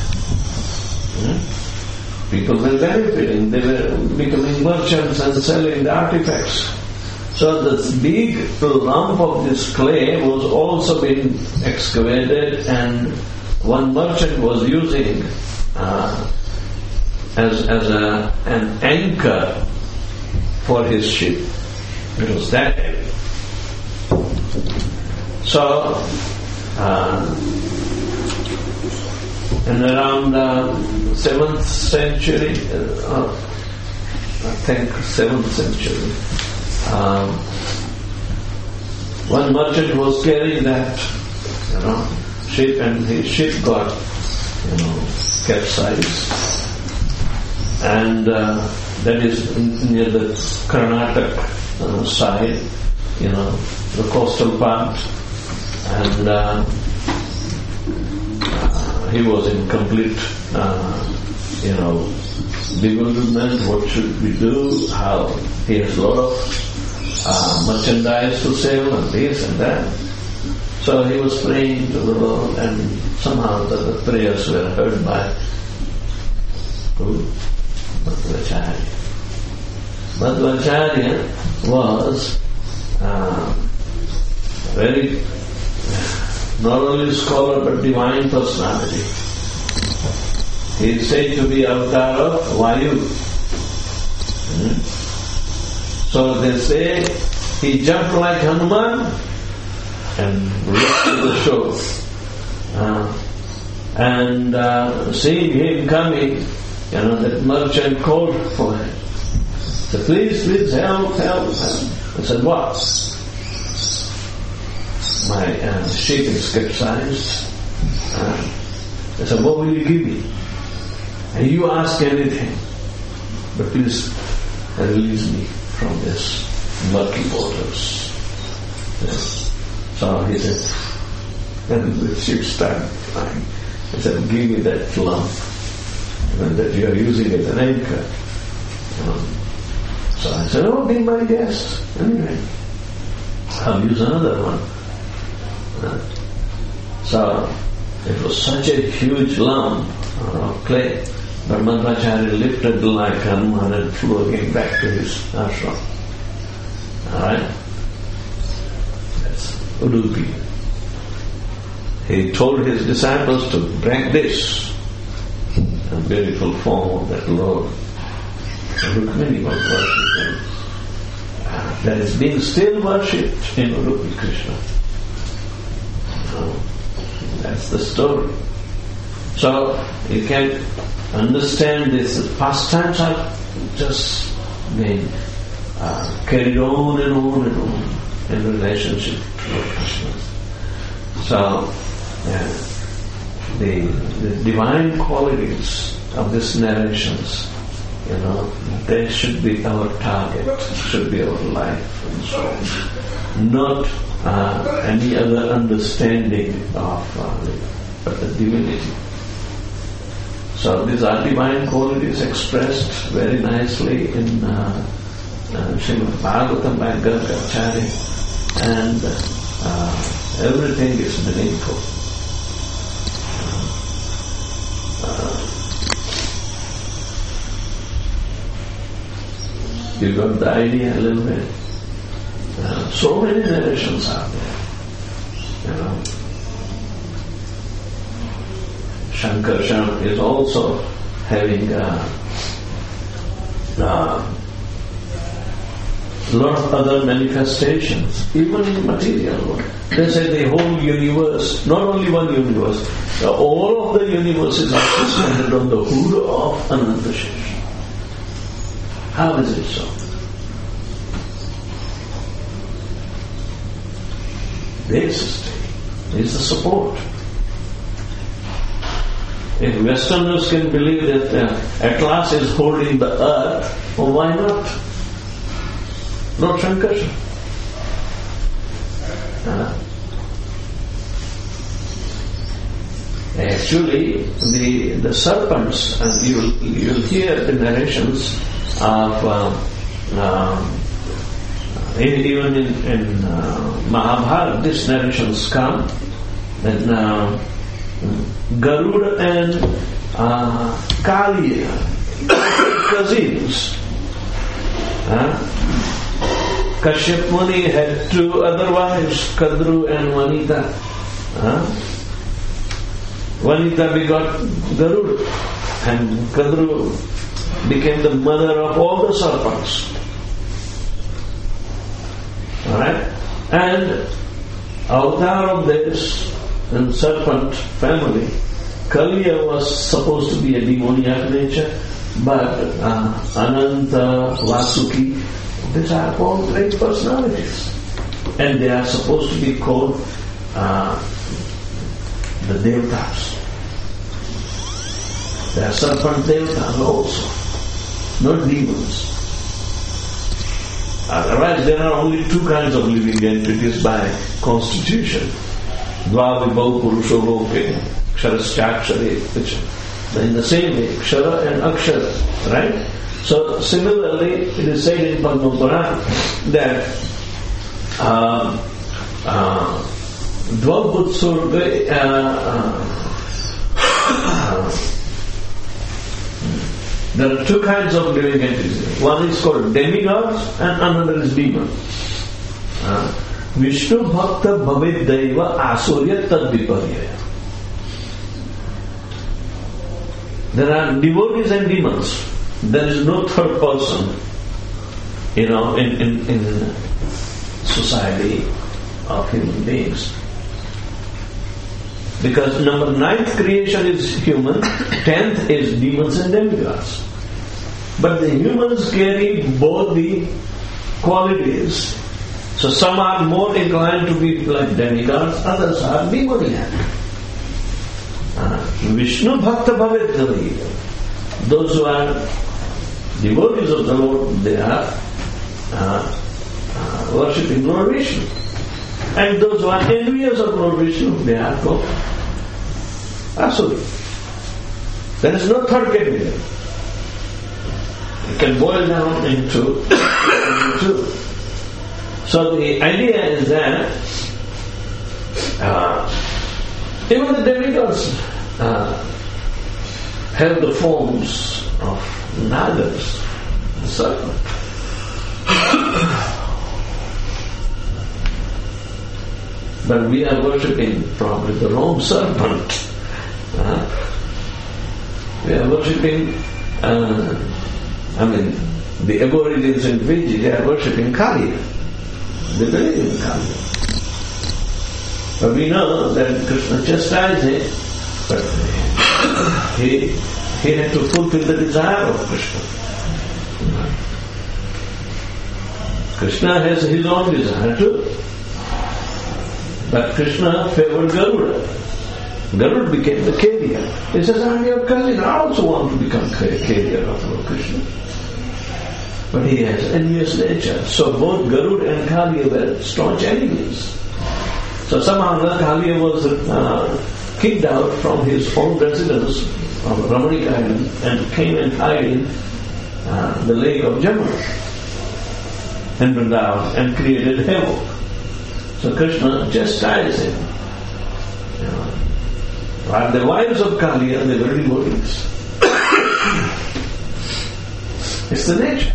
Hmm? People were benefiting, they were becoming merchants and selling the artifacts. So this big lump of this clay was also being excavated, and one merchant was using uh, as as a an anchor for his ship. It was that heavy. So, uh, in around uh, seventh century, uh, I think seventh century, um, one merchant was carrying that, you know, ship, and his ship got, you know, capsized, and uh, that is near the Karnataka uh, side, you know, the coastal part, and uh, uh, he was in complete, uh, you know, bewilderment. What should we do? How he has a lot of uh, merchandise to sell and this and that. So he was praying to the Lord, and somehow the, the prayers were heard by who? Madhvacharya. Madhvacharya was uh, very, not only scholar but divine personality. He is said to be avatar of Vayu. Hmm? So they say he jumped like Hanuman and reached to the shore. Uh, and uh, seeing him coming, you know, that merchant called for him. He said, please, please, help, help, help. I said, what? My uh, ship is capsized. Uh, I said, what will you give me? And you ask anything, but please release me from this murky waters. Yes. So he said, and the ship started flying. He said, give me that lump, and that you are using as an anchor. Um, so I said, oh, be my guest. Anyway, I'll use another one. Uh, so it was such a huge lump of clay, but Madhvacharya lifted like Hanuman and flew again back to his ashram. Alright? That's Udupi. He told his disciples to bring this, a beautiful form of that Lord. Rukmini was worshipped. That is being still worshipped in Udupi Krishna. That's the story. So you can understand this. Pastimes are just being uh, carried on and on and on in relationship with Krishna. So uh, the, the divine qualities of these narrations, you know, they should be our target, should be our life and so on. Not uh, any other understanding of uh, the divinity. So these are divine qualities expressed very nicely in uh, uh, Srimad Bhagavatam by Gargacharya, and uh, everything is meaningful. Uh, you got the idea a little bit? Uh, so many narrations are there, you know. Shankarshan is also having a uh, lot of other manifestations, even in material world. They say the whole universe, not only one universe, uh, all of the universes are suspended on the hood of Anantashesha. How is it so? They sustain. It's the support. If Westerners can believe that uh, Atlas is holding the earth, well, why not? Not Shankarshan. Uh, actually, the the serpents, and you'll you'll hear the narrations of uh, uh, even in, in uh, Mahabharata, these narrations come. Then uh, Garuda and uh, Kaliya, cousins. Uh, Kashyap Muni had two other wives, Kadru and Vanita. Uh, Vanita begot Garuda, and Kadru became the mother of all the serpents. Alright? And avatar of this and serpent family, Kaliya was supposed to be a demoniac nature, but uh, Ananta, Vasuki, these are all great personalities. And they are supposed to be called uh, the Devatas. They are serpent Devatas also, not demons. Otherwise, there are only two kinds of living entities by constitution. Dvavibhav Purusho Loke, Ksharaschakshare, which in the same way, Kshara and Akshara, right? So similarly, it is said in Padma Purana that uh, uh, Dvabhutsurga uh, uh, there are two kinds of living entities. One is called demigods and another is demon. Uh, Vishnu Bhakta Bhavid Daiva Asurya Tad Viparya. There are devotees and demons. There is no third person, you know, in, in, in society of human beings. Because number ninth creation is human, tenth is demons and demigods. But the humans carry both the qualities. So some are more inclined to be like demigods, others are demoniac. Uh, Vishnu Bhakta Bhavet Dhavi. Those who are devotees of the Lord, they are uh, uh, worshipping Lord Vishnu. And those who are envious of Lord Vishnu, they are called Asuri. There is no third category. It can boil down into, into. So the idea is that uh, even the demigods uh, have the forms of nagas, serpent. But we are worshipping probably the wrong serpent. Uh, we are worshipping, uh, I mean, the Aborigines in Fiji, they are worshipping Kali. They believe in Kali. But we know that Krishna chastised him, but he, he had to fulfill the desire of Krishna. Krishna has his own desire too. But Krishna favored Garuda. Garuda became the carrier. He says, I'm your cousin, I also want to become carrier of Lord Krishna. But he has envious nature. So both Garuda and Kaliya were staunch enemies. So somehow Kaliya was uh, kicked out from his own residence of Ramanik Island and came and hid in uh, the lake of Jamuna and Vrindavan and created havoc. So Krishna chastised him. You know, while the wives of Kaliya, they were devotees. It's the nature.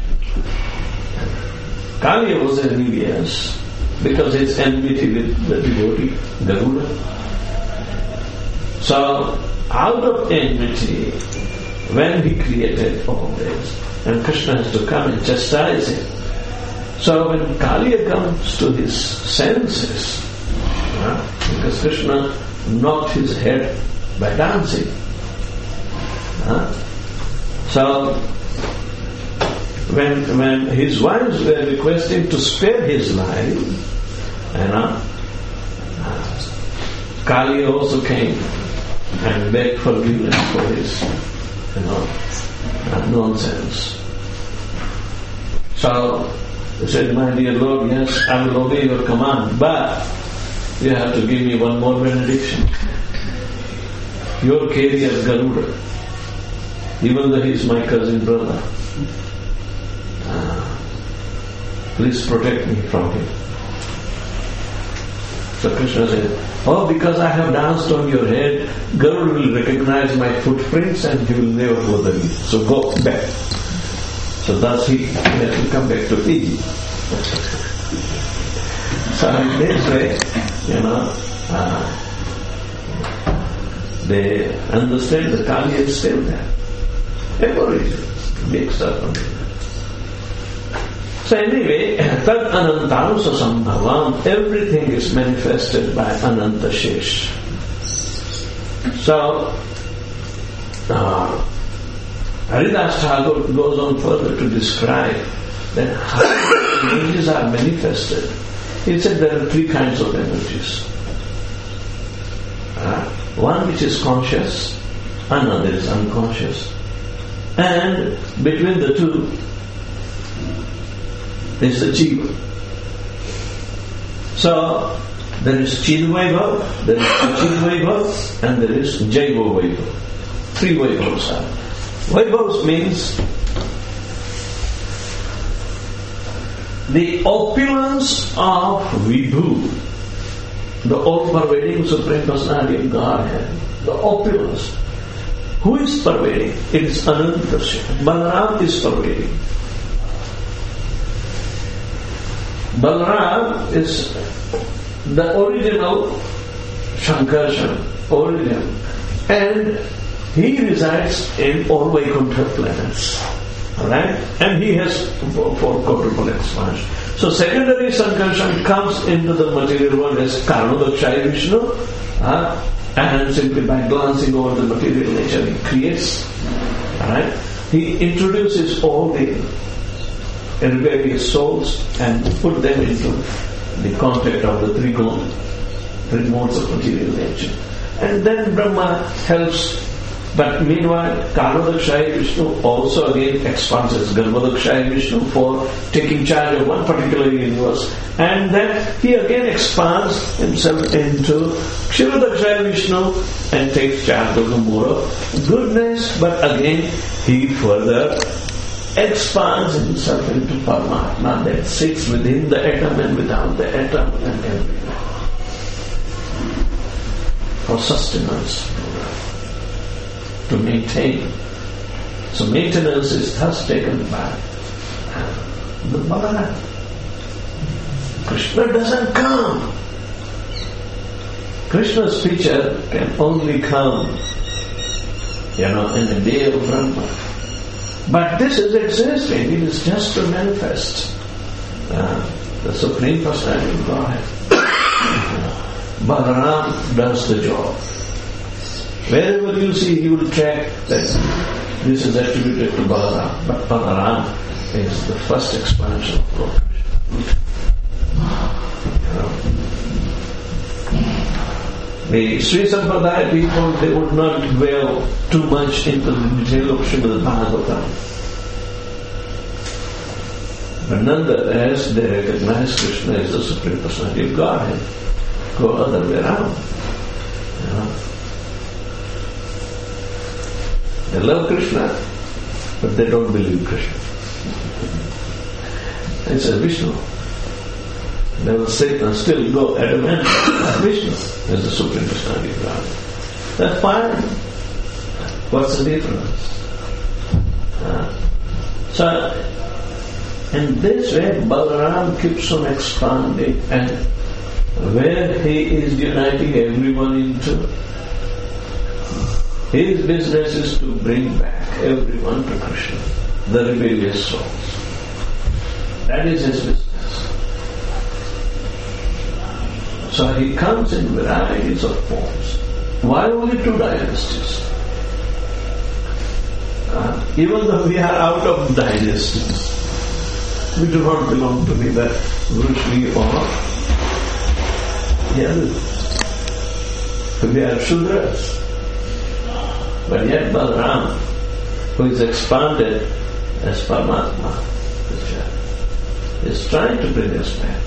Kaliya was envious because his enmity with the devotee Garuda. So, out of enmity, when he created all this, and Krishna has to come and chastise him. So when Kaliya comes to his senses, uh, because Krishna knocked his head by dancing. Uh, so when when his wives were requesting to spare his life, you know, uh, Kaliya also came and begged forgiveness for his, you know, uh, nonsense. So he said, my dear Lord, yes, I will obey your command, but you have to give me one more benediction. Your carrier Garuda, even though he is my cousin brother, uh, please protect me from him. So Krishna said, oh, because I have danced on your head, Garuda will recognize my footprints and he will never bother me. So go back. So thus he has to come back to Egypt. So in this way, you know, uh, they understand the Kaliya is still there. Aboriginals, mixed up on it. So anyway, tad anantam sasambhavam, everything is manifested by Ananta Shesh. So, uh, Haridas Thakur goes on further to describe that how energies are manifested. He said there are three kinds of energies. Uh, one which is conscious, another is unconscious. And between the two is the Jiva. So, there is Chidvaibhav, there is Achidvaibhav, and there is Jaiva Vaibhav. Three Vaibhavs are. Vaibhavs means the opulence of Vibhu, the all-pervading Supreme Personality of Godhead, the opulence. Who is pervading? It is Ananta Shiva. Balaram is pervading. Balaram is the original Shankarshan, origin, and he resides in all Vaikuntha planets. Alright? And he has four quadruple expansion. So secondary Sankarshan comes into the material world as Karanodakshaya Vishnu, uh, and simply by glancing over the material nature he creates. Alright? He introduces all the various souls and put them into the contact of the three modes, three modes of material nature. And then Brahma helps. But meanwhile, Karanodakshaya Vishnu also again expands as Garbhodakshaya Vishnu for taking charge of one particular universe. And then he again expands himself into Kshirodakshaya Vishnu and takes charge of the more of goodness. But again, he further expands himself into Paramatma that sits within the atom and without the atom and everywhere. For sustenance. To maintain. So maintenance is thus taken by the Balaram. Krishna doesn't come. Krishna's feature can only come, you know, in the day of Brahma. But this is existing. It is just to manifest uh, the Supreme Personality of Godhead. Balaram does the job. Wherever you see, he will track that this is attributed to Balaram. But Balaram is the first expansion of Lord Krishna. You know. The Sri Sampradaya people, they would not dwell too much into the detail of Srimad Bhagavatam. But nonetheless, they recognize Krishna as the Supreme Personality of Godhead. Go other way around. You know. They love Krishna, but they don't believe Krishna. They say Vishnu. They will say and still go adamant that Vishnu is the Supreme Personality of God. That's fine. What's the difference? Uh, so, in this way, Balaram keeps on expanding, and where he is uniting everyone into, his business is to bring back everyone to Krishna, the rebellious souls. That is his business. So he comes in varieties of forms. Why only two dynasties? Uh, even though we are out of dynasties, we do not belong to neither Vrishni or Yadu. We are Shudras. But yet Balaram, who is expanded as Paramatma, is trying to bring us back.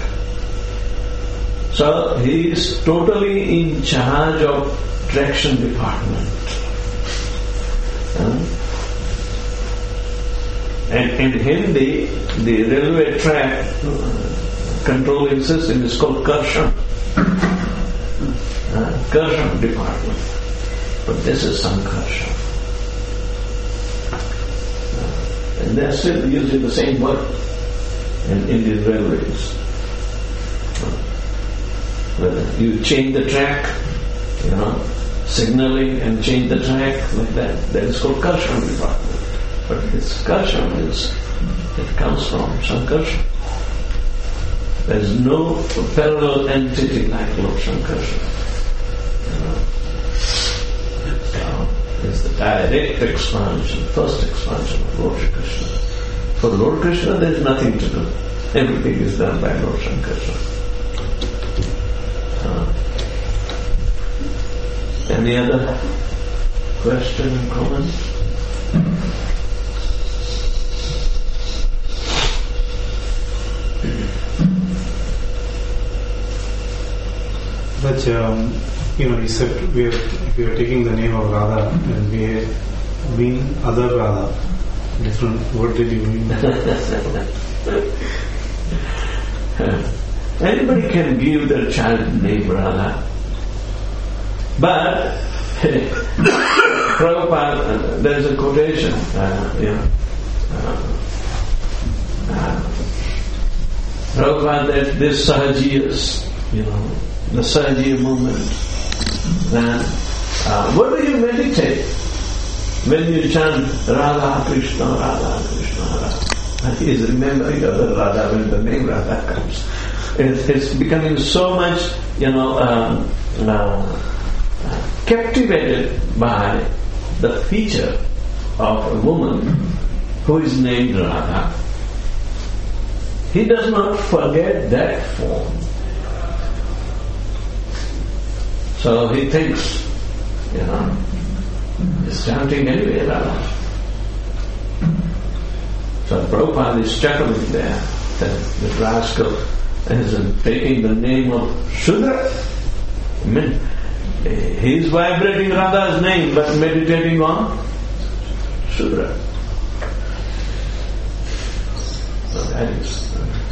So he is totally in charge of traction department. Uh, and in Hindi, the railway track controlling system is called Karshan. Uh, Karshan department. But this is Sankarshan. Uh, and they are still using the same word in Indian railways. Whether you change the track, you know, signaling and change the track like that, that is called Karshan department. But this Karshan is, it comes from Sankarshan. There is no parallel entity like Lord Sankarshan. You know. So, it's the direct expansion, first expansion of Lord Krishna. For Lord Krishna, there is nothing to do. Everything is done by Lord Sankarshan. Uh, any other question, comment? But um, you know, you said we are we are taking the name of Radha and we mean other Radha. Different. What did you mean? Anybody can give their child name Radha, but Prabhupada, there is a quotation, uh, you know, uh, uh, Prabhupada, that this Sahajiyas, you know, the Sahajiya movement, then uh, what do you meditate when you chant Radha Krishna, Radha Krishna, Radha? He is remembering other Radha when the name Radha comes. It's, it's becoming so much, you know, um, uh, captivated by the feature of a woman who is named Radha. He does not forget that form. So he thinks, you know, he's chanting anyway Radha. So Prabhupada is chuckling there, that the rascal is taking the name of Shudra. I mean, he is vibrating Radha's name but meditating on Shudra. So that is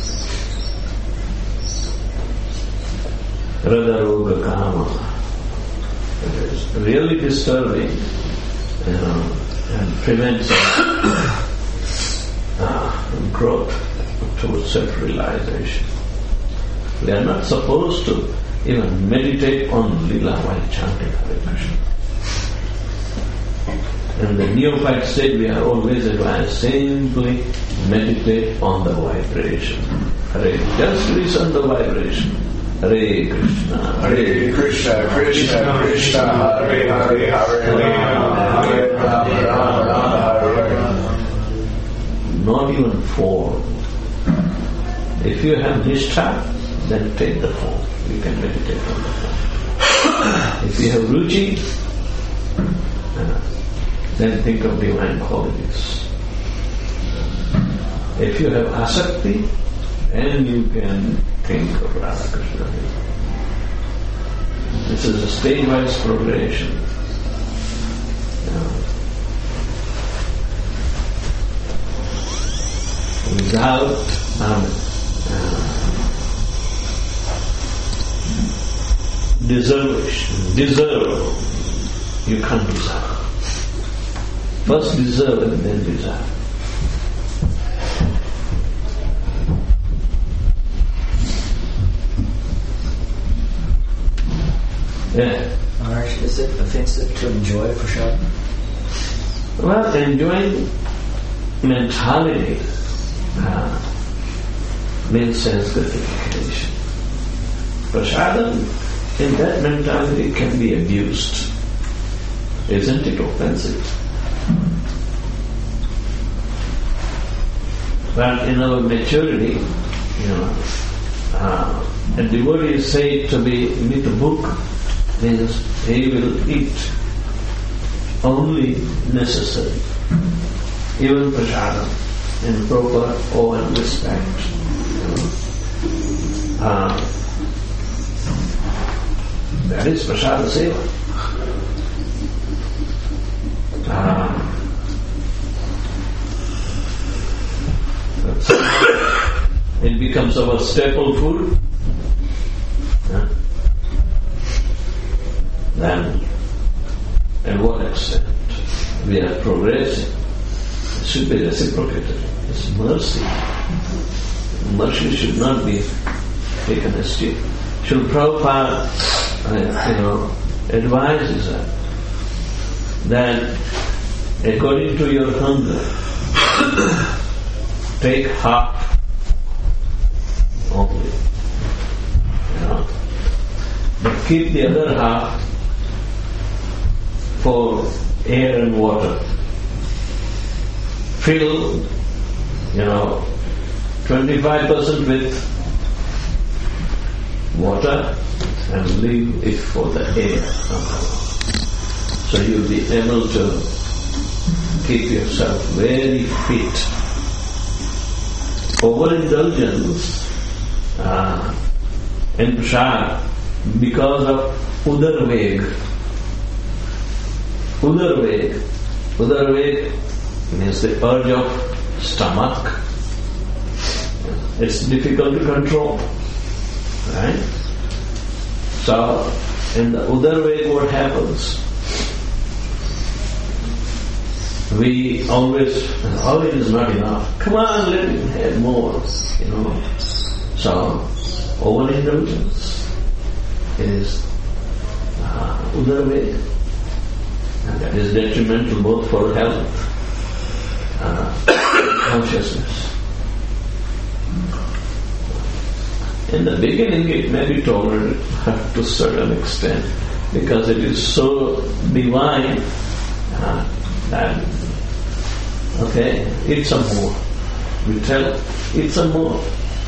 Radha Roga Kama. It is really disturbing, you know, and prevents uh, growth towards self-realization. We are not supposed to even meditate on Lila while chanting Hare Krishna. In the neophyte state, we are always advised simply meditate on the vibration. Hare, just listen to the vibration. Hare Krishna, Hare Krishna, Krishna Krishna, Hare Hare, Hare Rama, Hare Rama, Rama Rama, Hare Hare. Not even four. If you have nishtha, then take the form. You can meditate on the form. If you have ruchi, uh, then think of divine qualities. If you have asakti, then you can think of Radha Krishna. This is a stage-wise progression. Uh, without um, uh, deservation, deserve, you can't desire. First deserve and then desire. Yeah. Maharaj, is it offensive to enjoy prasad? Well, enjoying mentality uh, means sense gratification. Prasadam in that mentality can be abused. Isn't it offensive? But in our maturity, you know, uh, a devotee is said to be with a book, means he will eat only necessary, even prasadam, in proper awe and respect. You know. uh, that is prasada seva. Uh, it becomes our staple food. Uh, then at what extent we are progressing, it should be reciprocated. It's mercy. Mercy should not be taken as cheap. Srila Prabhupada, uh, you know, advises us that according to your hunger, take half only, you know, but keep the other half for air and water. Fill, you know, twenty-five percent with water and leave it for the air. So you'll be able to keep yourself very fit. Overindulgence uh, in prasad because of udarveg. Udarveg. Udarveg means the urge of stomach. It's difficult to control. Right? So, in the udarveg what happens? We always, oh, it is not enough. Come on, let me have more. You know. So, overindulgence is uh, udarveg, and that is detrimental both for health and uh, consciousness. In the beginning, it may be tolerated to a certain extent because it is so divine uh, that, okay, eat some more. We tell, eat some more.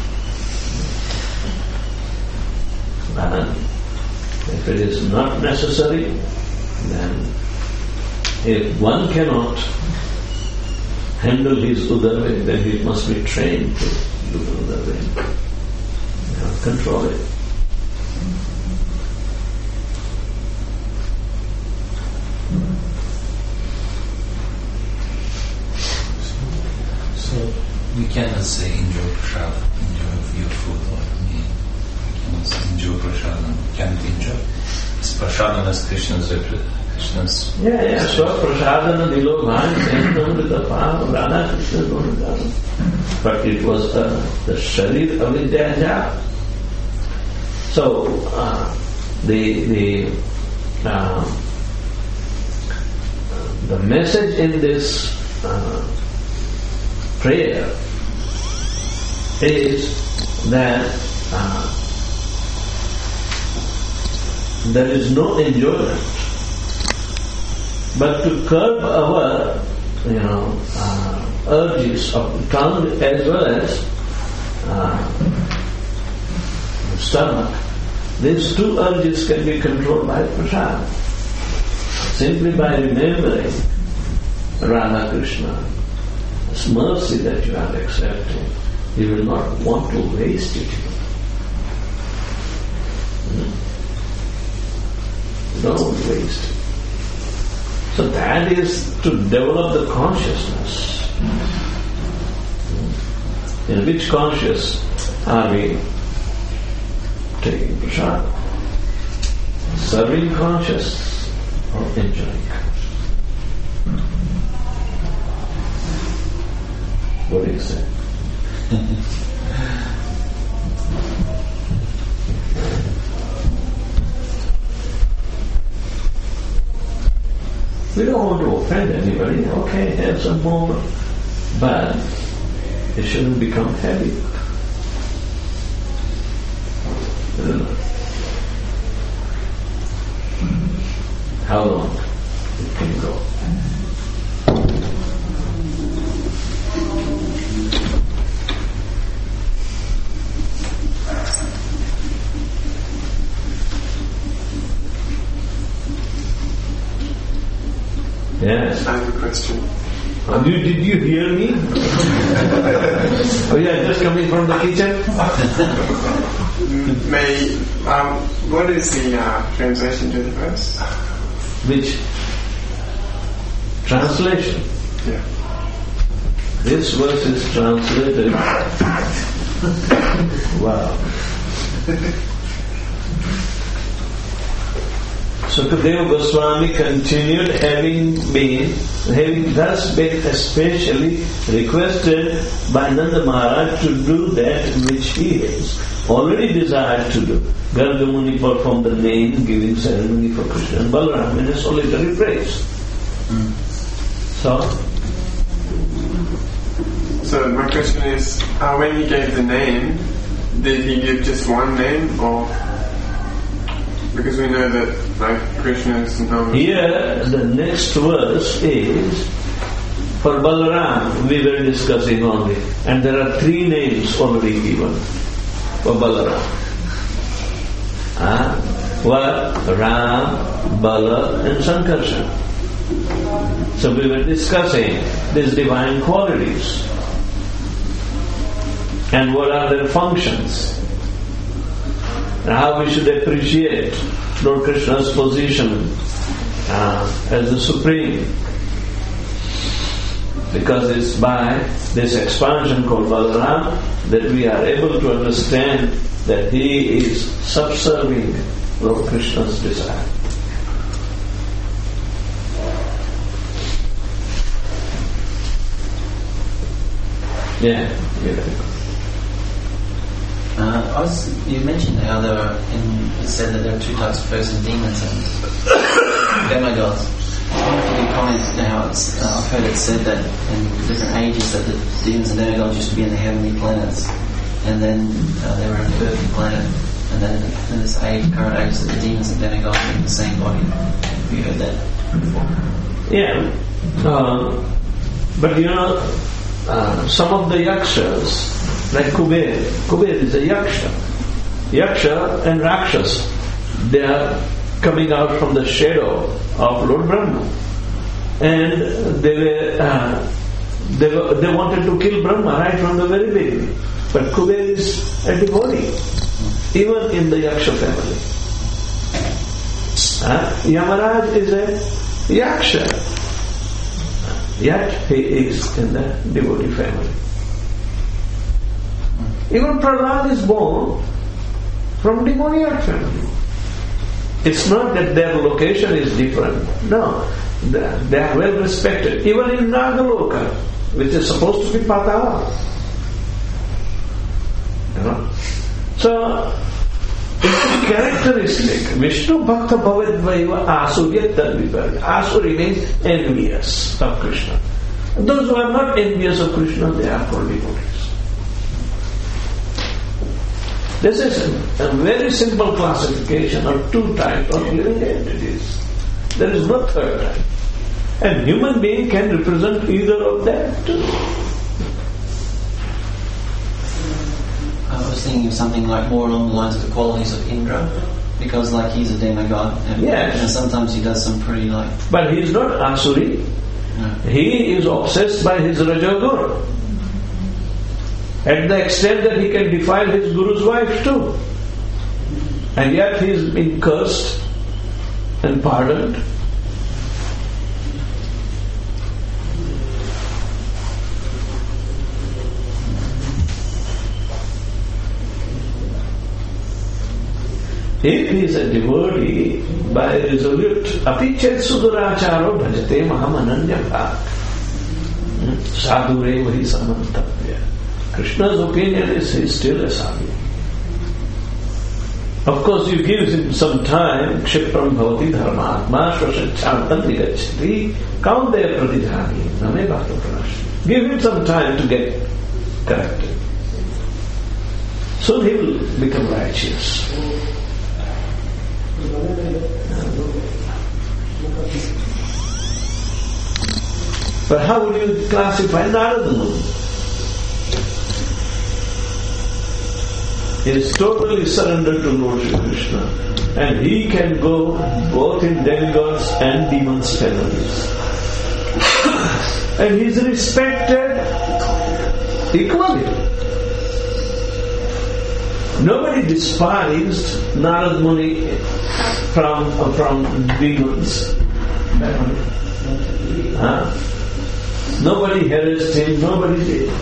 And if it is not necessary, then if one cannot handle his udarveg, then he must be trained to do udarveg. Control it. So we cannot say enjoy prasad, enjoy your food, or I mean, we cannot say enjoy prasad, we can't enjoy. It's prasad as Krishna's Krishna's. Yeah, yeah. So prasadana dilo bhai amrita pa Radha Krishna Gurudana. But it was uh, the sharir avidya jap. So uh, the the uh, the message in this uh, prayer is that uh, there is no enjoyment. But to curb our, you know, uh, urges of the tongue as well as uh, stomach, these two urges can be controlled by prasad. Simply by remembering Radha Krishna, this mercy that you are accepting, you will not want to waste it. Hmm. Don't waste it. So that is to develop the consciousness. Hmm. In which conscious are we taking prasad? Serving conscious or enjoying conscious? What do you say? We don't want to offend anybody. Okay, have some more, but it shouldn't become heavy. How long it can go? Yes. I have a question. Uh, you, did you hear me? Oh yeah, just coming from the kitchen? May, um, what is the uh, translation to the verse? Which translation? Yeah. This verse is translated. Wow. Sukadeva Goswami continued, having been, having thus been especially requested by Nanda Maharaj to do that which he has already desired to do. Garga Muni performed the name-giving ceremony for Krishna and Balaram in a solitary praise. Mm. So, so my question is, uh, when he gave the name, did he give just one name, or because we know that like Krishna is known? Here, the next verse is for Balaram. We were discussing only, and there are three names already given for Balaram. Ah, what? Ram, Bala, and Sankarshan. So we were discussing these divine qualities and what are their functions and how we should appreciate Lord Krishna's position uh, as the Supreme, because it's by this expansion called Balaram that we are able to understand that he is subserving Lord Krishna's desire. Yeah, yeah. Uh, I was, you mentioned how there are, in, you said that there are two types of person, demons and demigods. I wonder if you could comment now, it's, uh, I've heard it said that in different ages that the demons and demigods used to be in the heavenly planets, and then uh, they were in the earthly planet, and then in this age, current age, that the demons and demigods are in the same body. Have you heard that before? Yeah. Uh, but you know, uh, some of the yakshas, like Kuber. Kuber is a yaksha. Yaksha and Rakshas, they are coming out from the shadow of Lord Brahma. And they were, uh, they, were, they wanted to kill Brahma right from the very beginning. But Kuber is a devotee, even in the yaksha family. Uh, Yamaraj is a yaksha, yet he is in the devotee family. Even Prahlad is born from demoniac family. It's not that their location is different. No, they are well respected. Even in Nagaloka, which is supposed to be Patala. You know? So, it's characteristic. Vishnu Bhakta Bhavedvaiva Asuryattar Vivarga. Asuri means envious of Krishna. Those who are not envious of Krishna, they are called devotees. This is a very simple classification of two types of living entities. There is no third type. And human being can represent either of them too. I was thinking of something like more along the lines of the qualities of Indra, because like he's a demigod, and, yes. and sometimes he does some pretty like. But he is not Asuri. No. He is obsessed by his Rajoguna. At the extent that he can defile his Guru's wife too. And yet he is been cursed and pardoned. If he is a devotee, by resolute, apichet suduracharo bhajate mahamananya bhak. Sadhure vahi samantavya. Krishna's opinion is he is still a sadhu. Of course, you give him some time, kshipram bhavati dharmatma, svasachantam nigacchati, kaunteya pratijhani, name bhakta pranash. Give him some time to get corrected. Soon he will become righteous. But how would you classify Narada Muni? He is totally surrendered to Lord Shri Krishna, and he can go both in demigods and demons' families. And he is respected equally. Nobody despised Narada Muni from, from demons. Huh? Nobody harassed him, nobody did.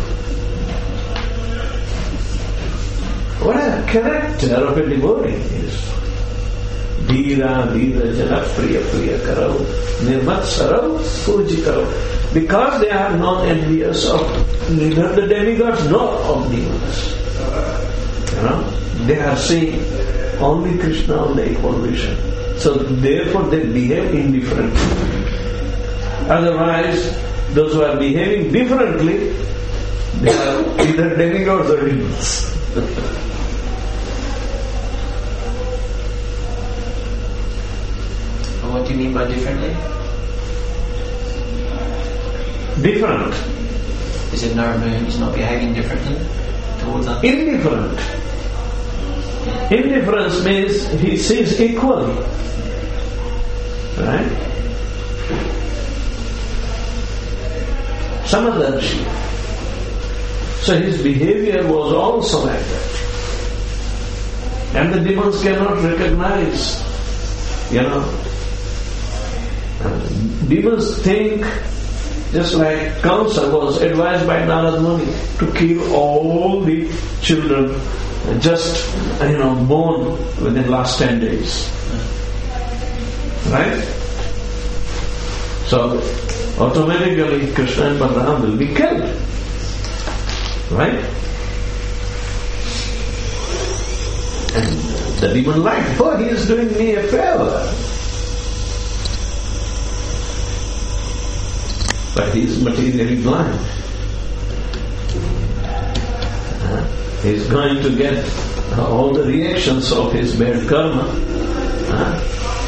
What a character of a devotee is. Dhira, Dhira, Jana, Priya, Priya, Karau, Nirmat, Sarau, Puji, Karau. Because they are not envious of neither the demigods nor of demons. You know, they are seeing only Krishna on the equal vision. So therefore they behave indifferently. Otherwise, those who are behaving differently, they are either demigods or demons. What do you mean by differently? Different. Is it Narada Muni is not behaving differently towards us? Indifferent. Indifference means he sees equally. Right? Samadarshi. So his behavior was also like that. And the demons cannot recognize, you know. Demons think, just like Kamsa was advised by Narada Muni to kill all the children just, you know, born within the last ten days. Right? So, automatically Krishna and Balaram will be killed. Right? And the demon liked, oh, he is doing me a favor. But he is materially blind. Uh, he is going to get uh, all the reactions of his bad karma. Uh,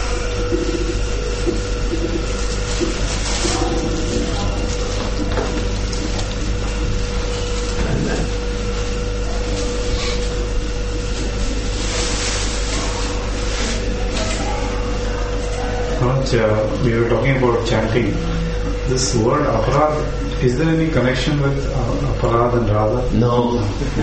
Uh, we were talking about chanting. This word aparad, is there any connection with uh, aparad and radha? no.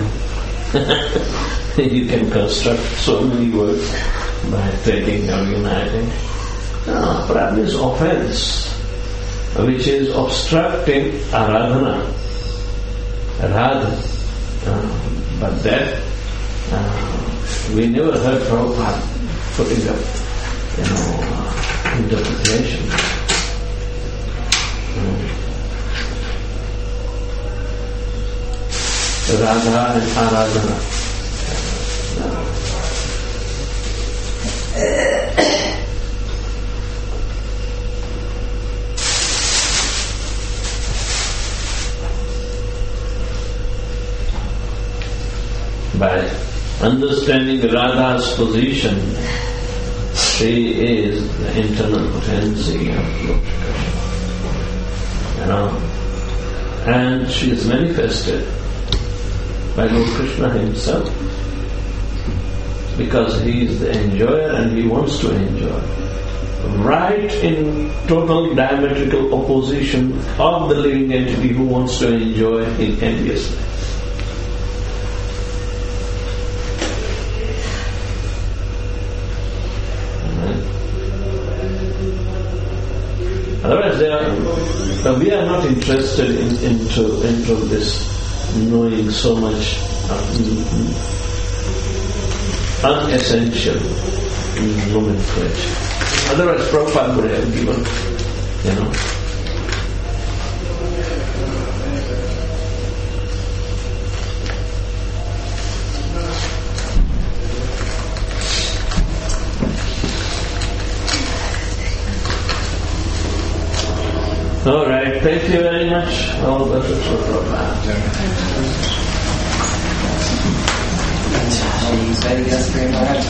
You can construct so many words by taking or uniting. No, aparad means offense, which is obstructing aradhana. Radha. Uh, but that, uh, we never heard Prabhupada putting up, you know, uh, interpretation. Hmm. Radha and Aradhana. By understanding Radha's position, she is the internal potency of Lord Krishna. You know, and she is manifested by Lord Krishna himself, because he is the enjoyer and he wants to enjoy. Right in total diametrical opposition of the living entity who wants to enjoy in envious life. Otherwise, they are, uh, we are not interested in, into into this knowing so much of unessential nomenclature. Otherwise, Prabhupada would have given, you know. All right, thank you very much. All the best for Prabhupada. She's very good, very much.